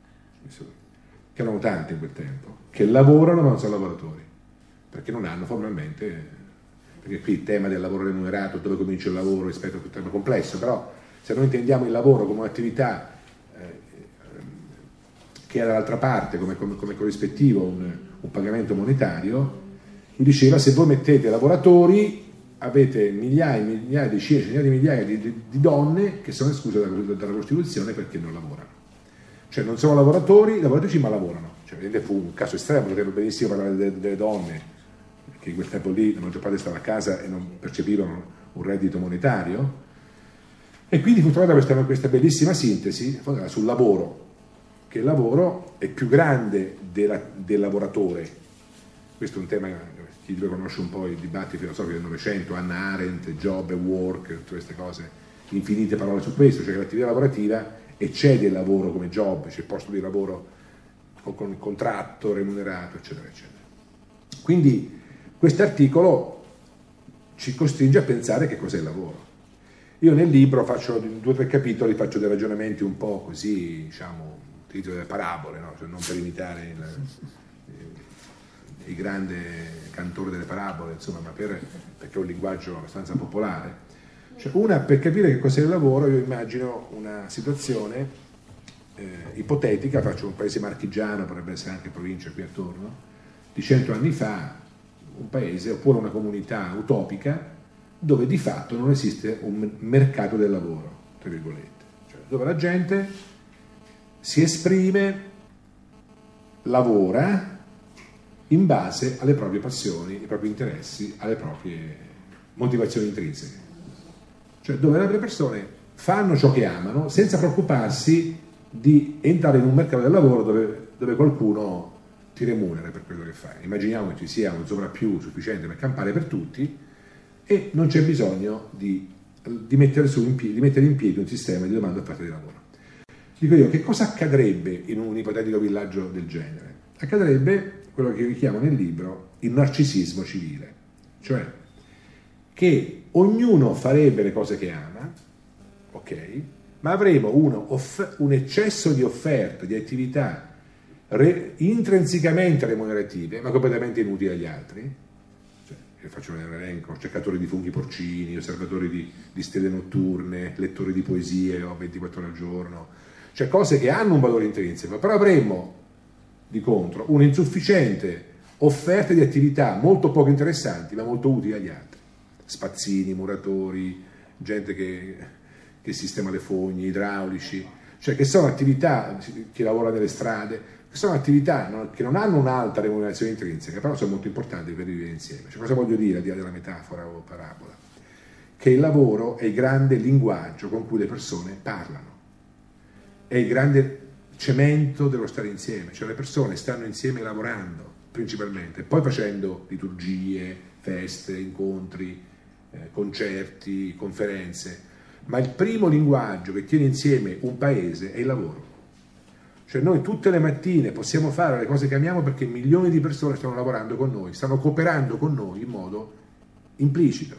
che erano tante in quel tempo, che lavorano ma non sono lavoratori, perché non hanno formalmente, perché qui il tema del lavoro remunerato, dove comincia il lavoro rispetto a un tema complesso, però se noi intendiamo il lavoro come un'attività che è dall'altra parte come, come, come corrispettivo un, un pagamento monetario, mi diceva: se voi mettete lavoratori avete migliaia, migliaia, decine, centinaia di migliaia di, di, di donne che sono escluse dalla, dalla Costituzione perché non lavorano. Cioè non sono lavoratori, lavoratrici ma lavorano. Cioè, vedete, fu un caso estremo, potrebbe benissimo parlare delle, delle donne, che in quel tempo lì la maggior parte stava a casa e non percepivano un reddito monetario. E quindi fu trovata questa, questa bellissima sintesi sul lavoro, che il lavoro è più grande della, del lavoratore. Questo è un tema chi lo conosce un po' i dibattiti filosofici del Novecento, Hannah Arendt, job e work, tutte queste cose, infinite parole su questo, cioè che l'attività lavorativa eccede il lavoro come job, c'è il posto di lavoro con il contratto remunerato, eccetera, eccetera. Quindi questo articolo ci costringe a pensare che cos'è il lavoro. Io nel libro faccio, in due o tre capitoli, faccio dei ragionamenti un po' così, diciamo, utilizzo delle parabole, no? Cioè non per imitare il, il grande cantore delle parabole, insomma, ma per, perché è un linguaggio abbastanza popolare. Cioè, una, per capire che cos'è il lavoro, io immagino una situazione eh, ipotetica, faccio un paese marchigiano, potrebbe essere anche provincia qui attorno, di cento anni fa, un paese oppure una comunità utopica dove di fatto non esiste un mercato del lavoro, tra virgolette, cioè, dove la gente si esprime, lavora in base alle proprie passioni, ai propri interessi, alle proprie motivazioni intrinseche. Cioè dove le persone fanno ciò che amano senza preoccuparsi di entrare in un mercato del lavoro dove, dove qualcuno ti remunera per quello che fai. Immaginiamo che ci sia un sovrappiù sufficiente per campare per tutti e non c'è bisogno di, di, mettere su in piedi, di mettere in piedi un sistema di domanda e offerta di lavoro. Dico io, che cosa accadrebbe in un ipotetico villaggio del genere? Accadrebbe quello che richiamo nel libro il narcisismo civile, cioè che ognuno farebbe le cose che ama, ok, ma avremo uno, un eccesso di offerte, di attività re, intrinsecamente remunerative, ma completamente inutili agli altri. Cioè, io faccio un elenco: cercatori di funghi porcini, osservatori di, di stelle notturne, lettori di poesie o ventiquattro ore al giorno, cioè cose che hanno un valore intrinseco, però avremmo di contro un'insufficiente offerta di attività molto poco interessanti ma molto utili agli altri. Spazzini, muratori, gente che, che sistema le fogne, idraulici, cioè che sono attività, chi lavora nelle strade, che sono attività non, che non hanno un'alta remunerazione intrinseca, però sono molto importanti per vivere insieme. Cioè, cosa voglio dire al di là della metafora o parabola? Che il lavoro è il grande linguaggio con cui le persone parlano, è il grande cemento dello stare insieme, cioè le persone stanno insieme lavorando principalmente, poi facendo liturgie, feste, incontri, eh, concerti, conferenze, ma il primo linguaggio che tiene insieme un paese è il lavoro. Cioè noi tutte le mattine possiamo fare le cose che amiamo perché milioni di persone stanno lavorando con noi, stanno cooperando con noi in modo implicito.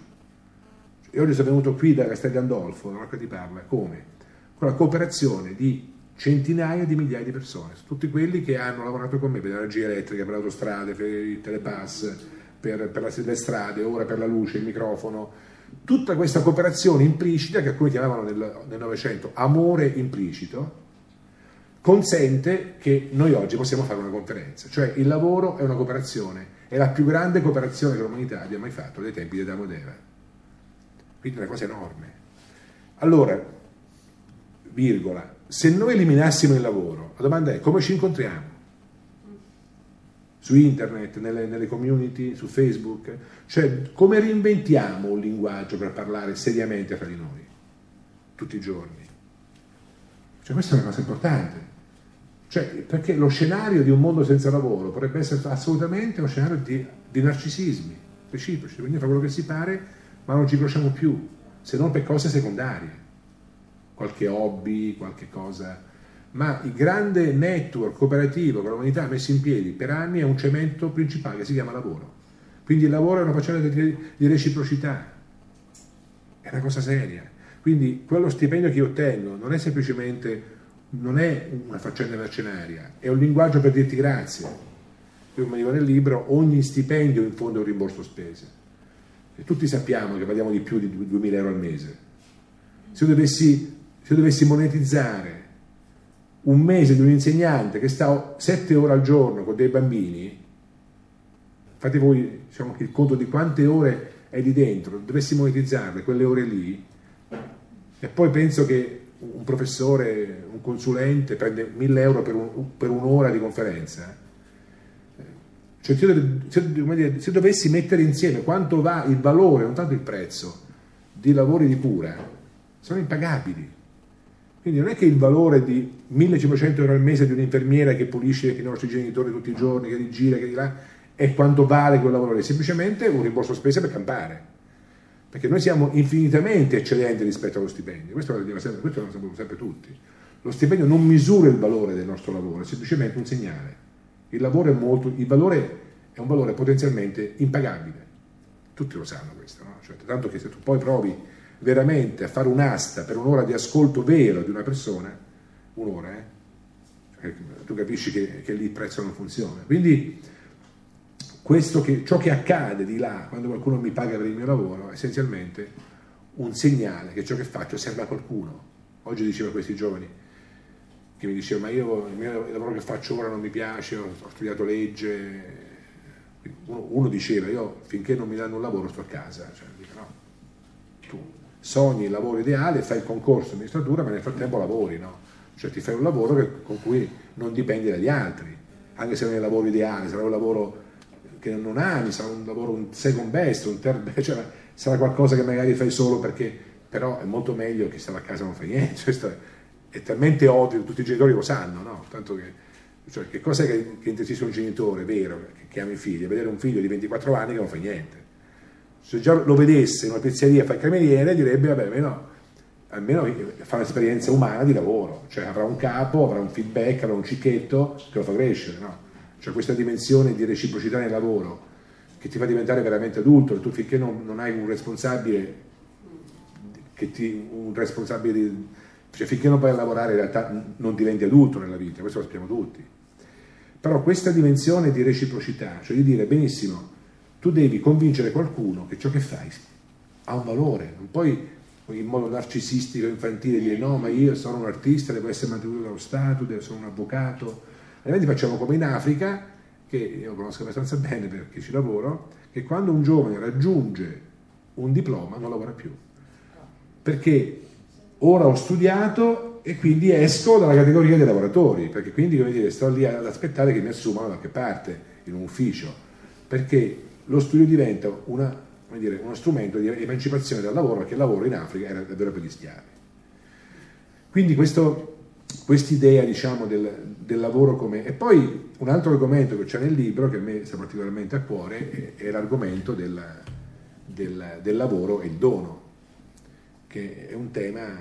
Io oggi sono venuto qui da Castel Gandolfo, da Rocca di Parla, come? Con la cooperazione di centinaia di migliaia di persone, tutti quelli che hanno lavorato con me per l'energia elettrica, per le autostrade, per il telepass, per, per le strade, ora per la luce, il microfono, tutta questa cooperazione implicita che alcuni chiamavano nel, nel Novecento amore implicito, consente che noi oggi possiamo fare una conferenza. Cioè il lavoro è una cooperazione, è la più grande cooperazione che l'umanità abbia mai fatto dai tempi di Adamo ed Eva, quindi è una cosa enorme. Allora, virgola, se noi eliminassimo il lavoro, la domanda è: come ci incontriamo? Su internet, nelle, nelle community, su Facebook? Cioè, come reinventiamo un linguaggio per parlare seriamente fra di noi, tutti i giorni? Cioè, questa è una cosa importante. Cioè, perché lo scenario di un mondo senza lavoro potrebbe essere assolutamente uno scenario di, di narcisismi reciproci, quindi fa quello che si pare, ma non ci conosciamo più, se non per cose secondarie. Qualche hobby, qualche cosa, ma il grande network cooperativo che l'umanità ha messo in piedi per anni è un cemento principale che si chiama lavoro. Quindi il lavoro è una faccenda di, di reciprocità, è una cosa seria. Quindi quello stipendio che io ottengo non è semplicemente, non è una faccenda mercenaria, è un linguaggio per dirti grazie. Io, come dico nel libro, ogni stipendio in fondo è un rimborso spese. E tutti sappiamo che valiamo di più di duemila euro al mese. Se io dovessi Se io dovessi monetizzare un mese di un insegnante che sta sette ore al giorno con dei bambini, fate voi, diciamo, il conto di quante ore è lì dentro, dovessi monetizzarle quelle ore lì, e poi penso che un professore, un consulente prende mille euro per, un, per un'ora di conferenza. Cioè, se, io, se, se dovessi mettere insieme quanto va il valore, non tanto il prezzo, di lavori di cura, sono impagabili. Quindi non è che il valore di millecinquecento euro al mese di un'infermiera che pulisce i nostri genitori tutti i giorni, che li gira, che di là, e quanto vale quel lavoro lì, semplicemente un rimborso spese per campare, perché noi siamo infinitamente eccellenti rispetto allo stipendio, questo lo diciamo sempre, questo lo sappiamo sempre tutti. Lo stipendio non misura il valore del nostro lavoro, è semplicemente un segnale. Il lavoro è molto, il valore è un valore potenzialmente impagabile, tutti lo sanno questo, no? Cioè, tanto che se tu poi provi veramente a fare un'asta per un'ora di ascolto vero di una persona, un'ora, eh? Tu capisci che, che lì il prezzo non funziona. Quindi questo che, ciò che accade di là quando qualcuno mi paga per il mio lavoro è essenzialmente un segnale che ciò che faccio serve a qualcuno. Oggi dicevo a questi giovani che mi dicevano: ma io il, mio, il lavoro che faccio ora non mi piace, ho, ho studiato legge. Uno, uno diceva: io finché non mi danno un lavoro sto a casa. Cioè, dico, no, tu sogni il lavoro ideale, fai il concorso in magistratura, ma nel frattempo lavori, no? Cioè ti fai un lavoro che, con cui non dipendi dagli altri, anche se non è il lavoro ideale, sarà un lavoro che non ami, sarà un lavoro, un second best, un third best, cioè sarà qualcosa che magari fai solo perché, però è molto meglio che stare a casa e non fai niente. Questo è, è talmente ovvio, tutti i genitori lo sanno, no? Tanto che, cioè, che cos'è che, che intensisce un genitore vero che, che ama i figli? Vedere un figlio di ventiquattro anni che non fa niente. Se già lo vedesse in una pizzeria e fa il cameriere, direbbe: vabbè, almeno, almeno fa un'esperienza umana di lavoro, cioè avrà un capo, avrà un feedback, avrà un cicchetto che lo fa crescere, no? Cioè questa dimensione di reciprocità nel lavoro che ti fa diventare veramente adulto, e tu finché non, non hai un responsabile che ti, un responsabile di, cioè finché non vai a lavorare in realtà non diventi adulto nella vita, questo lo sappiamo tutti. Però questa dimensione di reciprocità, cioè di dire: benissimo, tu devi convincere qualcuno che ciò che fai ha un valore, non puoi in modo narcisistico, infantile dire: no, ma io sono un artista, devo essere mantenuto dallo Stato, devo essere un avvocato. Altrimenti facciamo come in Africa, che io conosco abbastanza bene perché ci lavoro, che quando un giovane raggiunge un diploma non lavora più, perché ora ho studiato e quindi esco dalla categoria dei lavoratori, perché quindi, come dire, sto lì ad aspettare che mi assumano da qualche parte in un ufficio, perché lo studio diventa una, come dire, uno strumento di emancipazione dal lavoro, perché il lavoro in Africa era davvero per gli schiavi. Quindi questo quest'idea, diciamo, del, del lavoro come... E poi un altro argomento che c'è nel libro, che a me sta particolarmente a cuore, è, è l'argomento del, del, del lavoro e il dono, che è un tema,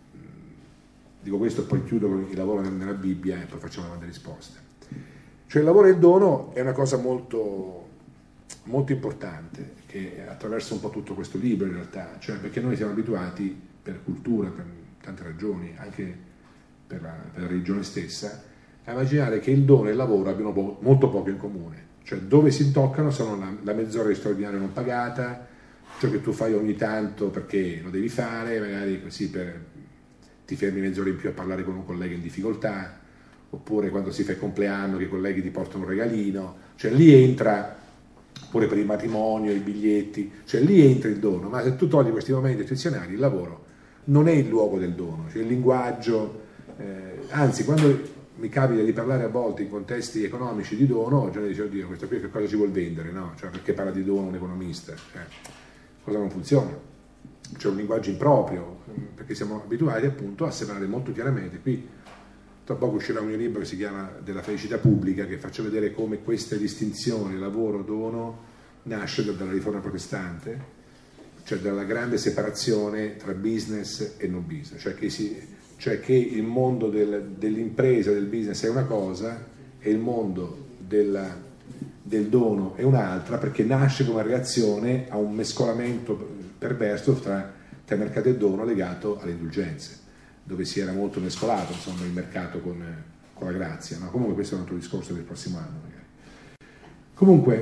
dico questo e poi chiudo con il lavoro nella Bibbia e poi facciamo domande e risposte. Cioè il lavoro e il dono è una cosa molto, molto importante, che attraversa un po' tutto questo libro in realtà, cioè perché noi siamo abituati per cultura, per tante ragioni, anche per la, per la religione stessa, a immaginare che il dono e il lavoro abbiano po- molto poco in comune, cioè dove si toccano sono la, la mezz'ora di straordinaria non pagata, ciò che tu fai ogni tanto perché lo devi fare, magari così per, ti fermi mezz'ora in più a parlare con un collega in difficoltà, oppure quando si fa il compleanno che i colleghi ti portano un regalino, cioè lì entra, oppure per il matrimonio, i biglietti, cioè lì entra il dono. Ma se tu togli questi momenti eccezionali, il lavoro non è il luogo del dono, cioè il linguaggio, eh, anzi quando mi capita di parlare a volte in contesti economici di dono, già mi dice: oddio, questo qui che cosa ci vuol vendere, no? Cioè perché parla di dono un economista, cioè, cosa non funziona? C'è un linguaggio improprio, perché siamo abituati appunto a separare molto chiaramente. Qui tra poco uscirà un mio libro che si chiama Della felicità pubblica, che faccio vedere come questa distinzione lavoro-dono nasce dalla riforma protestante, cioè dalla grande separazione tra business e non business, cioè che, si, cioè che il mondo del, dell'impresa, del business è una cosa e il mondo della, del dono è un'altra, perché nasce come reazione a un mescolamento perverso tra, tra mercato e dono legato alle indulgenze, dove si era molto mescolato, insomma, il mercato con, con la grazia, no? Comunque questo è un altro discorso del prossimo anno magari. Comunque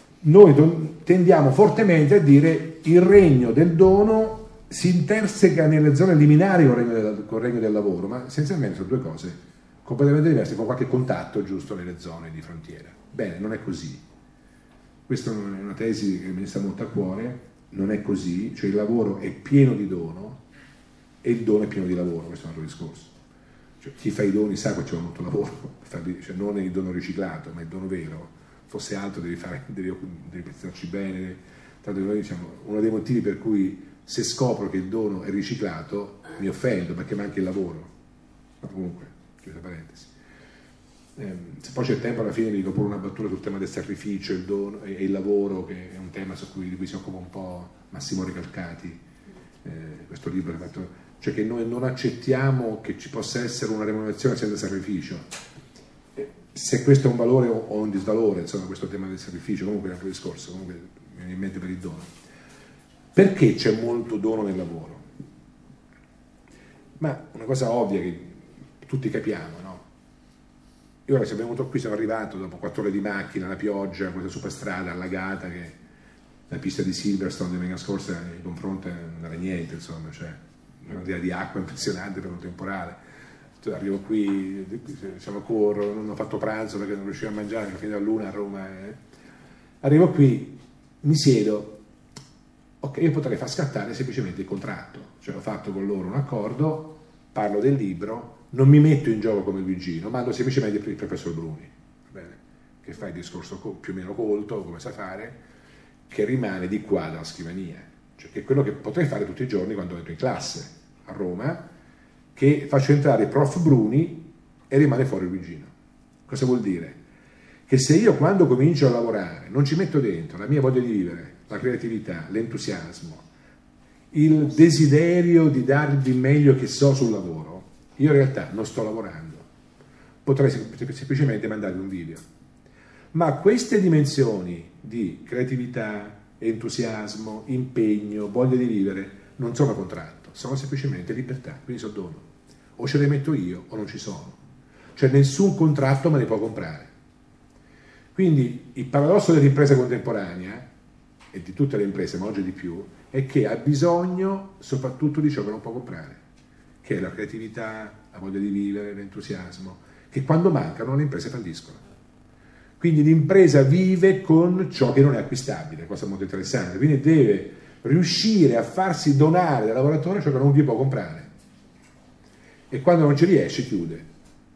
noi tendiamo fortemente a dire il regno del dono si interseca nelle zone liminari con il regno del, con il regno del lavoro, ma essenzialmente sono due cose completamente diverse, con qualche contatto giusto nelle zone di frontiera. Bene, non è così. Questa è una tesi che mi sta molto a cuore, non è così, cioè il lavoro è pieno di dono e il dono è pieno di lavoro, questo è un altro discorso. Cioè, chi fa i doni sa che c'è molto lavoro, cioè non è il dono riciclato, ma il dono vero. Fosse altro devi fare, devi, devi pensarci bene. Tanto noi diciamo, uno dei motivi per cui se scopro che il dono è riciclato mi offendo, perché manca il lavoro. Ma comunque, chiusa parentesi. Eh, se poi c'è tempo alla fine vi dico pure una battuta sul tema del sacrificio, il dono e, e il lavoro, che è un tema su cui, di cui si occupa un po' Massimo Recalcati, eh, questo libro che ha fatto, cioè che noi non accettiamo che ci possa essere una remunerazione senza sacrificio. Eh, se questo è un valore o, o un disvalore, insomma, questo tema del sacrificio, comunque è un altro discorso, comunque mi viene in mente per il dono. Perché c'è molto dono nel lavoro? Ma una cosa ovvia che tutti capiamo, no? Io ora sono venuto qui, sono arrivato dopo quattro ore di macchina, la pioggia, questa superstrada allagata, che la pista di Silverstone di domenica scorsa in confronto non era niente, insomma, cioè una quantità di acqua impressionante per un temporale. Cioè, arrivo qui, diciamo, corro, non ho fatto pranzo perché non riuscivo a mangiare, fino all'una a Roma. Eh. Arrivo qui, mi siedo, ok, io potrei far scattare semplicemente il contratto, cioè ho fatto con loro un accordo, parlo del libro, non mi metto in gioco come Luigino, mando semplicemente il professor Bruni, va bene? Che fa il discorso più o meno colto, come sa fare, che rimane di qua dalla scrivania, cioè che è quello che potrei fare tutti i giorni quando entro in classe a Roma, che faccio entrare il prof Bruni e rimane fuori Luigino. Cosa vuol dire? Che se io quando comincio a lavorare non ci metto dentro la mia voglia di vivere, la creatività, l'entusiasmo, il desiderio di darvi il meglio che so sul lavoro, io in realtà non sto lavorando, potrei semplicemente mandarvi un video. Ma queste dimensioni di creatività, entusiasmo, impegno, voglia di vivere non sono contratto, sono semplicemente libertà, quindi sono dono. O ce le metto io o non ci sono. Cioè nessun contratto me ne può comprare. Quindi il paradosso dell'impresa contemporanea, e di tutte le imprese, ma oggi di più, è che ha bisogno soprattutto di ciò che non può comprare, che è la creatività, la voglia di vivere, l'entusiasmo, che quando mancano le imprese falliscono. Quindi l'impresa vive con ciò che non è acquistabile, cosa molto interessante, quindi deve riuscire a farsi donare dal lavoratore ciò che non gli può comprare. E quando non ci riesce chiude.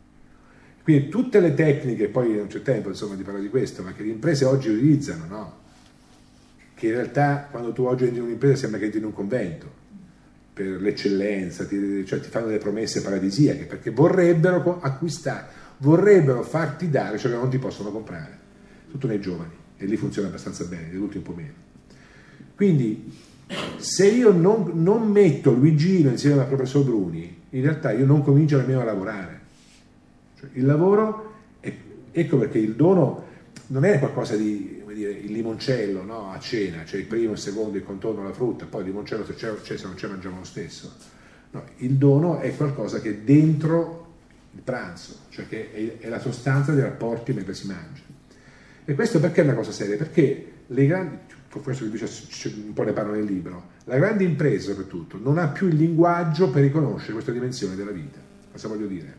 Quindi tutte le tecniche, poi non c'è tempo insomma di parlare di questo, ma che le imprese oggi utilizzano, no? Che in realtà quando tu oggi entri in un'impresa sembra che entri in un convento, per l'eccellenza, ti, cioè ti fanno delle promesse paradisiache, perché vorrebbero acquistare, vorrebbero farti dare ciò che non ti possono comprare, tutto nei giovani, e lì funziona abbastanza bene, negli ultimi un po' meno. Quindi se io non, non metto Luigino insieme al professor Bruni, in realtà io non comincio nemmeno a lavorare. Cioè, il lavoro, è, ecco perché il dono non è qualcosa di, come dire, il limoncello, no? A cena, cioè il primo, il secondo, il contorno, la frutta, poi il limoncello se c'è, c'è se non c'è mangiamo lo stesso. No, il dono è qualcosa che è dentro il pranzo, cioè che è, è la sostanza dei rapporti mentre si mangia. E questo perché è una cosa seria? Perché le grandi, questo che dice, un po' ne parlo nel libro, la grande impresa soprattutto non ha più il linguaggio per riconoscere questa dimensione della vita. Cosa voglio dire?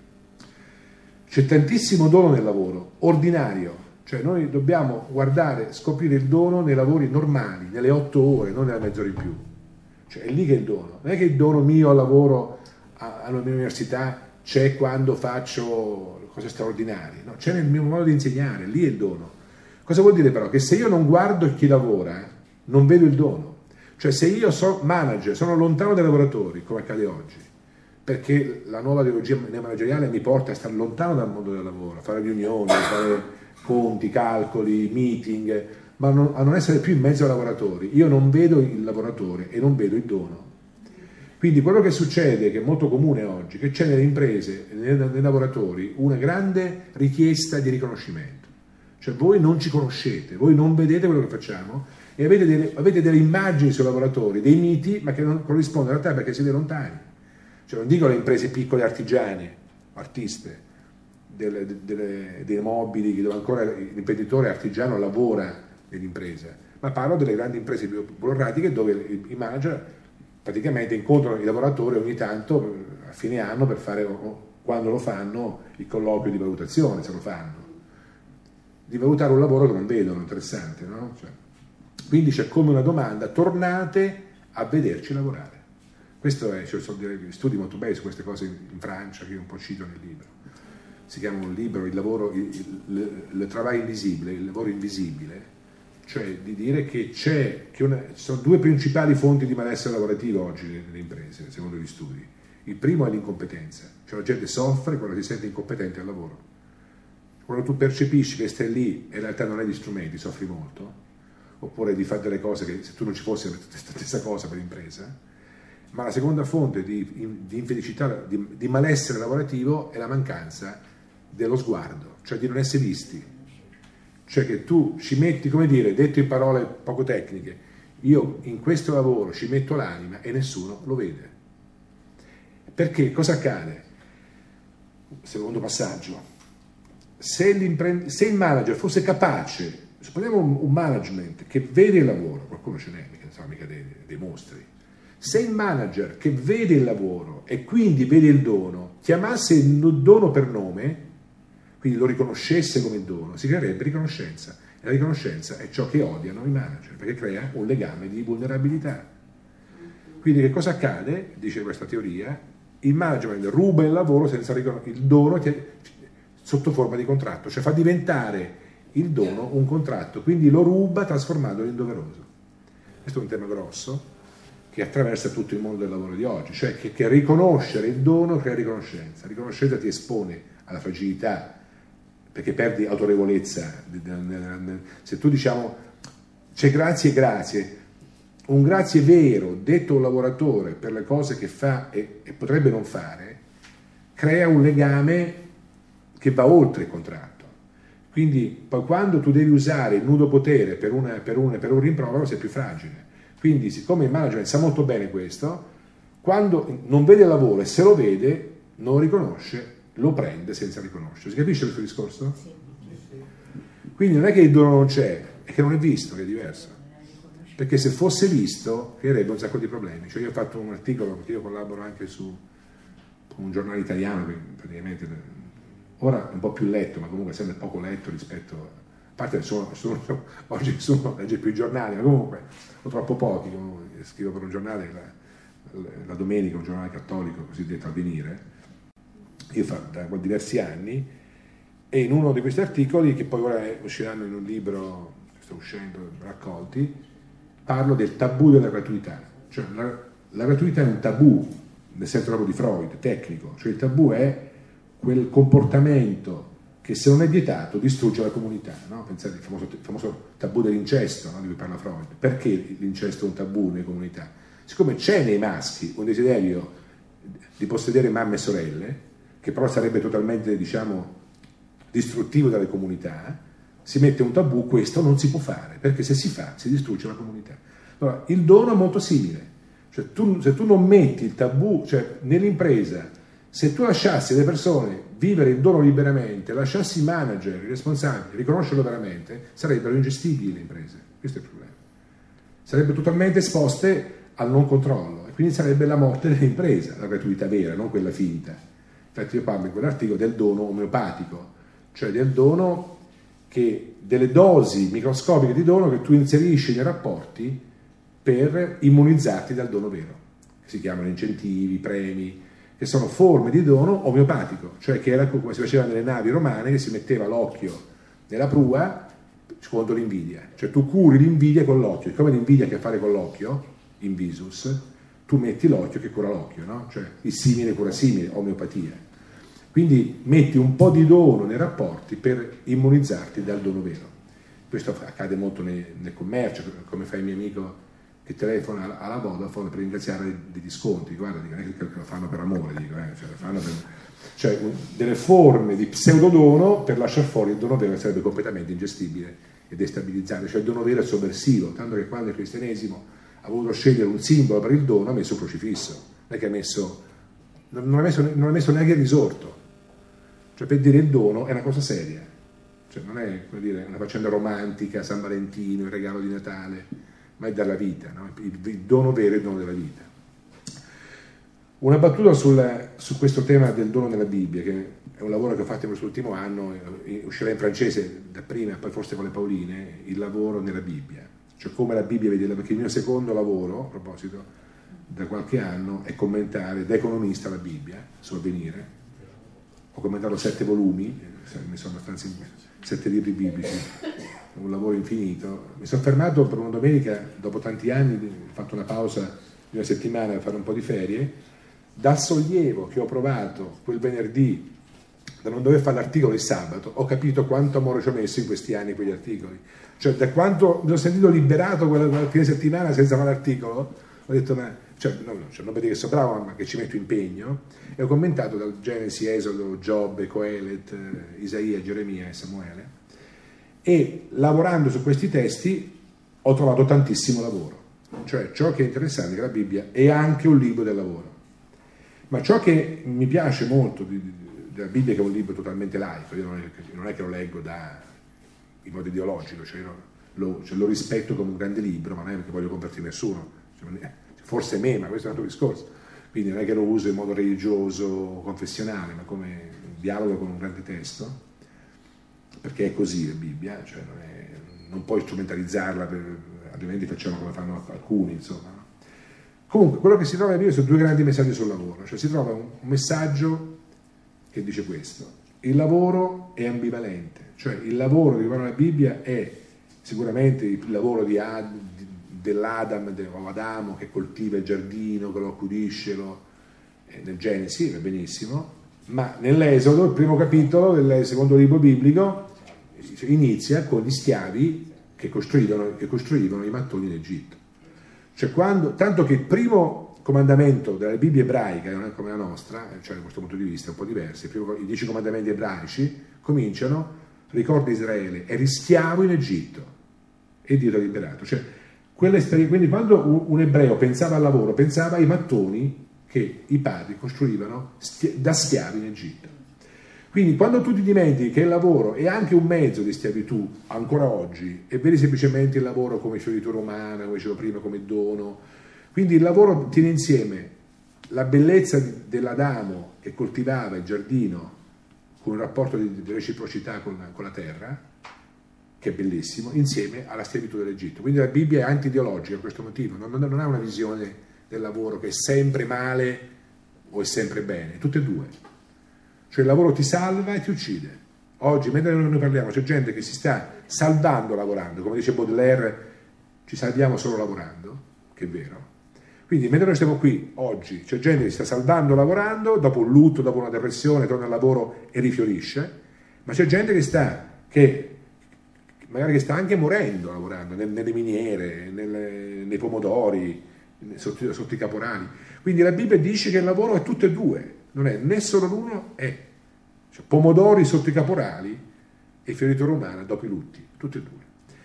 C'è tantissimo dono nel lavoro, ordinario, cioè noi dobbiamo guardare, scoprire il dono nei lavori normali, nelle otto ore, non nella mezz'ora in più. Cioè è lì che è il dono. Non è che il dono mio al lavoro alla mia università c'è quando faccio cose straordinarie, no? C'è nel mio modo di insegnare, lì è il dono. Cosa vuol dire però? Che se io non guardo chi lavora, non vedo il dono. Cioè se io sono manager, sono lontano dai lavoratori, come accade oggi, perché la nuova ideologia manageriale mi porta a stare lontano dal mondo del lavoro, a fare riunioni, a fare conti, calcoli, meeting, ma non, a non essere più in mezzo ai lavoratori. Io non vedo il lavoratore e non vedo il dono. Quindi quello che succede, che è molto comune oggi, che c'è nelle imprese, nei, nei lavoratori, una grande richiesta di riconoscimento. Cioè voi non ci conoscete, voi non vedete quello che facciamo e avete delle, avete delle immagini sui lavoratori, dei miti, ma che non corrispondono in realtà perché siete lontani. Cioè non dico le imprese piccole artigiane, artiste, delle, delle, dei mobili dove ancora l'imprenditore artigiano lavora nell'impresa, ma parlo delle grandi imprese burocratiche dove i manager praticamente incontrano i lavoratori ogni tanto a fine anno per fare, quando lo fanno, il colloquio di valutazione, se lo fanno, di valutare un lavoro che non vedono, interessante, no? Cioè, quindi c'è come una domanda: tornate a vederci lavorare. Questo è, ci sono degli studi molto belli su queste cose in Francia, che io un po' cito nel libro. Si chiama un libro, il lavoro, il, il, le travail invisibile, il lavoro invisibile, cioè di dire che c'è, che una, ci sono due principali fonti di malessere lavorativo oggi nelle imprese, secondo gli studi. Il primo è l'incompetenza, cioè la gente soffre quando si sente incompetente al lavoro. Quando tu percepisci che stai lì e in realtà non hai gli strumenti, soffri molto, oppure di fare delle cose che se tu non ci fossi la stessa cosa per l'impresa. Ma la seconda fonte di, di infelicità, di, di malessere lavorativo è la mancanza dello sguardo, cioè di non essere visti. Cioè che tu ci metti, come dire, detto in parole poco tecniche, io in questo lavoro ci metto l'anima e nessuno lo vede. Perché cosa accade? Secondo passaggio. Se, se il manager fosse capace, supponiamo un, un management che vede il lavoro, qualcuno ce n'è, mica, insomma, mica dei, dei mostri, se il manager che vede il lavoro e quindi vede il dono chiamasse il dono per nome, quindi lo riconoscesse come dono, si creerebbe riconoscenza, e la riconoscenza è ciò che odiano i manager, perché crea un legame di vulnerabilità. Quindi che cosa accade? Dice questa teoria, il management ruba il lavoro senza riconoscere il dono sotto forma di contratto, cioè fa diventare il dono un contratto, quindi lo ruba trasformandolo in doveroso. Questo è un tema grosso che attraversa tutto il mondo del lavoro di oggi, cioè che, che riconoscere il dono crea riconoscenza. Riconoscenza ti espone alla fragilità, perché perdi autorevolezza. Se tu diciamo c'è grazie e grazie, un grazie vero detto a un lavoratore per le cose che fa e, e potrebbe non fare, crea un legame che va oltre il contratto. Quindi poi quando tu devi usare il nudo potere per, una, per, una, per un rimprovero sei più fragile. Quindi siccome il management sa molto bene questo, quando non vede il lavoro e se lo vede, non lo riconosce, lo prende senza riconoscere. Si capisce questo discorso? Sì. Quindi non è che il dono non c'è, è che non è visto, che è diverso. Perché se fosse visto, creerebbe un sacco di problemi. Cioè io ho fatto un articolo, perché io collaboro anche su un giornale italiano, che praticamente ora è un po' più letto, ma comunque sempre poco letto rispetto, a parte che sono, sono, oggi nessuno legge più i giornali, ma comunque ho troppo pochi, scrivo per un giornale, la, la domenica, un giornale cattolico cosiddetto Avvenire, io fa da diversi anni, e in uno di questi articoli, che poi ora usciranno in un libro che sta uscendo, raccolti, parlo del tabù della gratuità. Cioè la, la gratuità è un tabù, nel senso proprio di Freud, tecnico, cioè il tabù è quel comportamento che se non è vietato distrugge la comunità, no? Pensate al famoso, famoso tabù dell'incesto, no? Di cui parla Freud. Perché l'incesto è un tabù nelle comunità? Siccome c'è nei maschi un desiderio di possedere mamme e sorelle, che però sarebbe totalmente, diciamo, distruttivo dalle comunità, si mette un tabù, questo non si può fare, perché se si fa si distrugge la comunità. Allora, il dono è molto simile, cioè tu, se tu non metti il tabù, cioè nell'impresa, se tu lasciassi le persone vivere il dono liberamente, lasciassi i manager, i responsabili, riconoscerlo veramente, sarebbero ingestibili le imprese. Questo è il problema. Sarebbero totalmente esposte al non controllo e quindi sarebbe la morte dell'impresa, la gratuità vera, non quella finta. Infatti io parlo in quell'articolo del dono omeopatico, cioè del dono che, delle dosi microscopiche di dono che tu inserisci nei rapporti per immunizzarti dal dono vero, che si chiamano incentivi, premi, che sono forme di dono omeopatico, cioè che era come si faceva nelle navi romane, che si metteva l'occhio nella prua contro l'invidia, cioè tu curi l'invidia con l'occhio, e come l'invidia ha a che fare con l'occhio, in visus, tu metti l'occhio che cura l'occhio, no? Cioè il simile cura simile, omeopatia. Quindi metti un po' di dono nei rapporti per immunizzarti dal dono vero. Questo accade molto nel, nel commercio, come fa il mio amico che telefona alla Vodafone per ringraziare degli sconti, guarda, dico, non è che lo fanno per amore, dico, eh, cioè, lo fanno per, cioè delle forme di pseudodono per lasciare fuori il dono vero, che sarebbe completamente ingestibile e destabilizzante, cioè il dono vero è sovversivo, tanto che quando il cristianesimo ha voluto scegliere un simbolo per il dono ha messo un crocifisso, non è che ha messo, non ha messo, non ha messo neanche il risorto, cioè per dire il dono è una cosa seria, cioè non è, come dire, una faccenda romantica, San Valentino, il regalo di Natale, ma è dalla vita, no? il, il dono vero è il dono della vita. Una battuta sul, su questo tema del dono nella Bibbia, che è un lavoro che ho fatto in quest'ultimo anno, uscirà in francese dapprima, poi forse con le Pauline, il lavoro nella Bibbia, cioè come la Bibbia vede, perché il mio secondo lavoro, a proposito, da qualche anno, è commentare da economista la Bibbia, su Avvenire. Ho commentato sette volumi, ne sono abbastanza in sette libri biblici, un lavoro infinito. Mi sono fermato per una domenica, dopo tanti anni, ho fatto una pausa di una settimana per fare un po' di ferie, dal sollievo che ho provato quel venerdì da non dover fare l'articolo il sabato, ho capito quanto amore ci ho messo in questi anni quegli articoli. Cioè, da quanto mi ho sentito liberato quella, quella fine settimana senza fare l'articolo, ho detto, ma, cioè, no, no, cioè, non per dire che sono bravo, ma che ci metto impegno, e ho commentato dal Genesi, Esodo, Giobbe, Coelet, Isaia, Geremia e Samuele, e lavorando su questi testi ho trovato tantissimo lavoro. Cioè, ciò che è interessante è che la Bibbia è anche un libro del lavoro. Ma ciò che mi piace molto di, di, della Bibbia, che è un libro totalmente laico, io non è, non è che lo leggo da, in modo ideologico, cioè lo, cioè lo rispetto come un grande libro, ma non è perché voglio convertire nessuno, cioè, forse me, ma questo è un altro discorso. Quindi non è che lo uso in modo religioso o confessionale, ma come dialogo con un grande testo, perché è così la Bibbia, cioè non, è, non puoi strumentalizzarla, per, altrimenti facciamo come fanno alcuni, insomma. No? Comunque, quello che si trova nella Bibbia sono due grandi messaggi sul lavoro, cioè si trova un, un messaggio che dice questo: il lavoro è ambivalente, cioè il lavoro che parla la Bibbia è sicuramente il lavoro di Ad, di, dell'Adam o Adamo che coltiva il giardino, che lo accudisce, lo, eh, nel Genesi va benissimo, ma nell'Esodo, il primo capitolo del secondo libro biblico, inizia con gli schiavi che costruivano, che costruivano i mattoni in Egitto. Cioè quando, tanto che il primo comandamento della Bibbia ebraica, non è come la nostra, cioè da questo punto di vista è un po' diverso, i dieci comandamenti ebraici cominciano: ricorda Israele, eri schiavo in Egitto e Dio ti ha liberato. Cioè, quindi quando un ebreo pensava al lavoro, pensava ai mattoni che i padri costruivano da schiavi in Egitto. Quindi quando tu ti dimentichi che il lavoro è anche un mezzo di schiavitù ancora oggi, e vedi semplicemente il lavoro come fioritura umana, come dicevo prima, come dono, quindi il lavoro tiene insieme la bellezza dell'Adamo che coltivava il giardino con un rapporto di reciprocità con la, con la terra, che è bellissimo, insieme alla schiavitù dell'Egitto. Quindi la Bibbia è anti-ideologica per questo motivo, non, non ha una visione del lavoro che è sempre male o è sempre bene, tutte e due. Cioè il lavoro ti salva e ti uccide. Oggi, mentre noi parliamo, c'è gente che si sta salvando lavorando, come dice Baudelaire, ci salviamo solo lavorando, che è vero. Quindi mentre noi stiamo qui oggi, c'è gente che si sta salvando lavorando, dopo un lutto, dopo una depressione, torna al lavoro e rifiorisce, ma c'è gente che sta, che magari che sta anche morendo lavorando, nelle miniere, nelle, nei pomodori, sotto, sotto i caporali. Quindi la Bibbia dice che il lavoro è tutte e due, non è né solo l'uno, è cioè, pomodori sotto i caporali e fioritura umana dopo i lutti, tutte e due.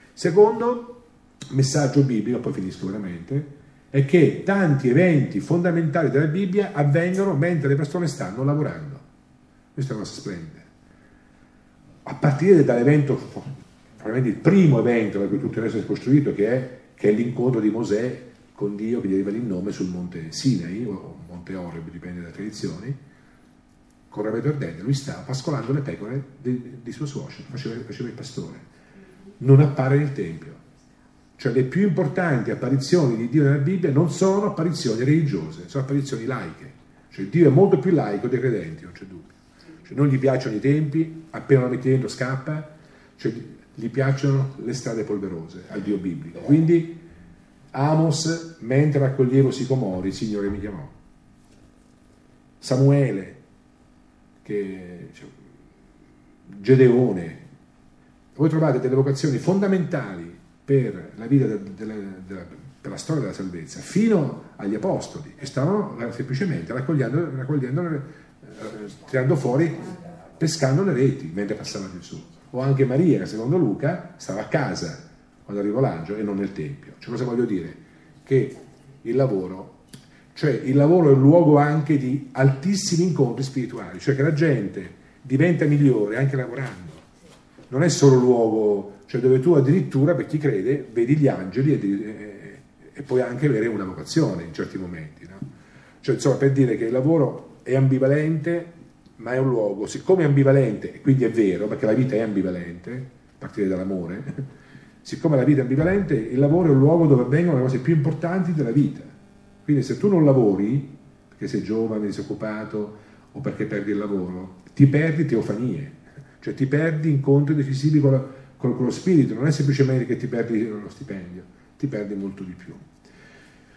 Secondo messaggio biblico, poi finisco veramente, è che tanti eventi fondamentali della Bibbia avvengono mentre le persone stanno lavorando. Questa è una cosa splendida. A partire dall'evento, probabilmente il primo evento per cui tutto il resto è costruito, che è, che è l'incontro di Mosè con Dio, che gli arriva il nome sul monte Sinai, o monte Oreb, dipende dalle tradizioni, con il ravetto ardente. Lui sta pascolando le pecore di, di suo suocero, faceva, faceva il pastore. Non appare nel Tempio. Cioè le più importanti apparizioni di Dio nella Bibbia non sono apparizioni religiose, sono apparizioni laiche. Cioè Dio è molto più laico dei credenti, non c'è dubbio. Cioè, non gli piacciono i tempi, appena lo metti dentro scappa, cioè gli piacciono le strade polverose al Dio biblico. Quindi Amos, mentre raccoglievo sicomori, il Signore mi chiamò. Samuele, che, cioè, Gedeone. Voi trovate delle vocazioni fondamentali per la vita de, de, de, de, per la storia della salvezza, fino agli apostoli, che stavano semplicemente raccogliendo, raccogliendo eh, tirando fuori, pescando le reti mentre passava Gesù. O anche Maria, che secondo Luca stava a casa quando arrivò l'angelo e non nel Tempio. Cioè, cosa voglio dire? Che il lavoro, cioè il lavoro è un luogo anche di altissimi incontri spirituali, cioè che la gente diventa migliore anche lavorando. Non è solo luogo, cioè dove tu addirittura, per chi crede, vedi gli angeli e, e, e puoi anche avere una vocazione in certi momenti, no? Cioè, insomma, per dire che il lavoro è ambivalente, ma è un luogo, siccome è ambivalente, e quindi è vero, perché la vita è ambivalente, a partire dall'amore, siccome la vita è ambivalente, il lavoro è un luogo dove avvengono le cose più importanti della vita. Quindi se tu non lavori, perché sei giovane, disoccupato, o perché perdi il lavoro, ti perdi teofanie, cioè ti perdi incontri decisivi con, la, con, con lo spirito, non è semplicemente che ti perdi lo stipendio, ti perdi molto di più.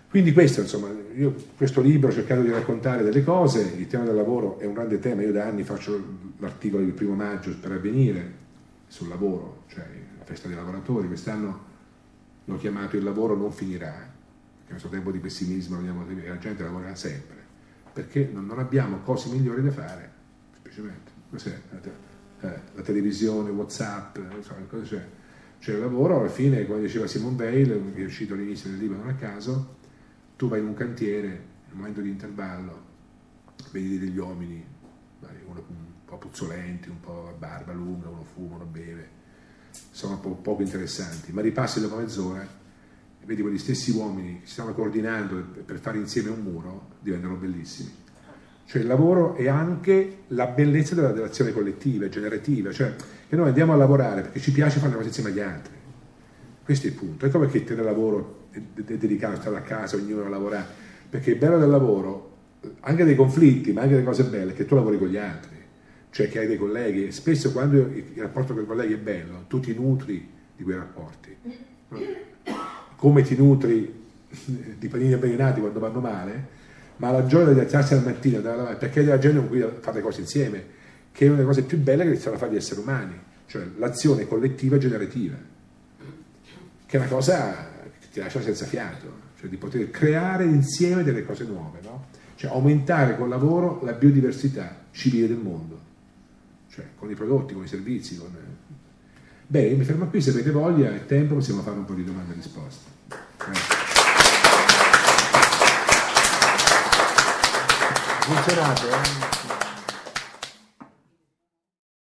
Quindi questo, insomma, io questo libro ho cercato di raccontare delle cose, il tema del lavoro è un grande tema, io da anni faccio l'articolo del primo maggio per Avvenire sul lavoro, cioè la festa dei lavoratori, quest'anno l'ho chiamato Il lavoro non finirà, perché in questo tempo di pessimismo la gente lavorerà sempre, perché non abbiamo cose migliori da fare, semplicemente. Cos'è? La, la televisione, WhatsApp, non so, cosa c'è? C'è il lavoro, alla fine, come diceva Simone Weil, che è uscito all'inizio del libro non a caso, tu vai in un cantiere, in un momento di intervallo, vedi degli uomini, uno un po' puzzolenti, un po' a barba lunga, uno fuma, uno beve, sono un po' poco interessanti, ma ripassi dopo mezz'ora e vedi quegli stessi uomini che si stanno coordinando per fare insieme un muro, diventano bellissimi. Cioè il lavoro è anche la bellezza della relazione collettiva, generativa, cioè che noi andiamo a lavorare perché ci piace fare le cose insieme agli altri. Questo è il punto. Ecco perché il telelavoro è, è dedicato a stare a casa, ognuno a lavorare, perché il bello del lavoro, anche dei conflitti, ma anche delle cose belle, è che tu lavori con gli altri, cioè che hai dei colleghi, e spesso quando il rapporto con i colleghi è bello, tu ti nutri di quei rapporti. Come ti nutri di panini avvelenati quando vanno male, ma la gioia di alzarsi al mattino, andare a lavorare, perché hai della gente con cui fare le cose insieme, che è una delle cose più belle che stanno a fare gli esseri umani, cioè l'azione collettiva generativa, che è una cosa che ti lascia senza fiato, cioè di poter creare insieme delle cose nuove, no? Cioè aumentare col lavoro la biodiversità civile del mondo, cioè con i prodotti, con i servizi. Con... Bene, io mi fermo qui, se avete voglia e tempo possiamo fare un po' di domande e risposte. Grazie. Funzionato, eh?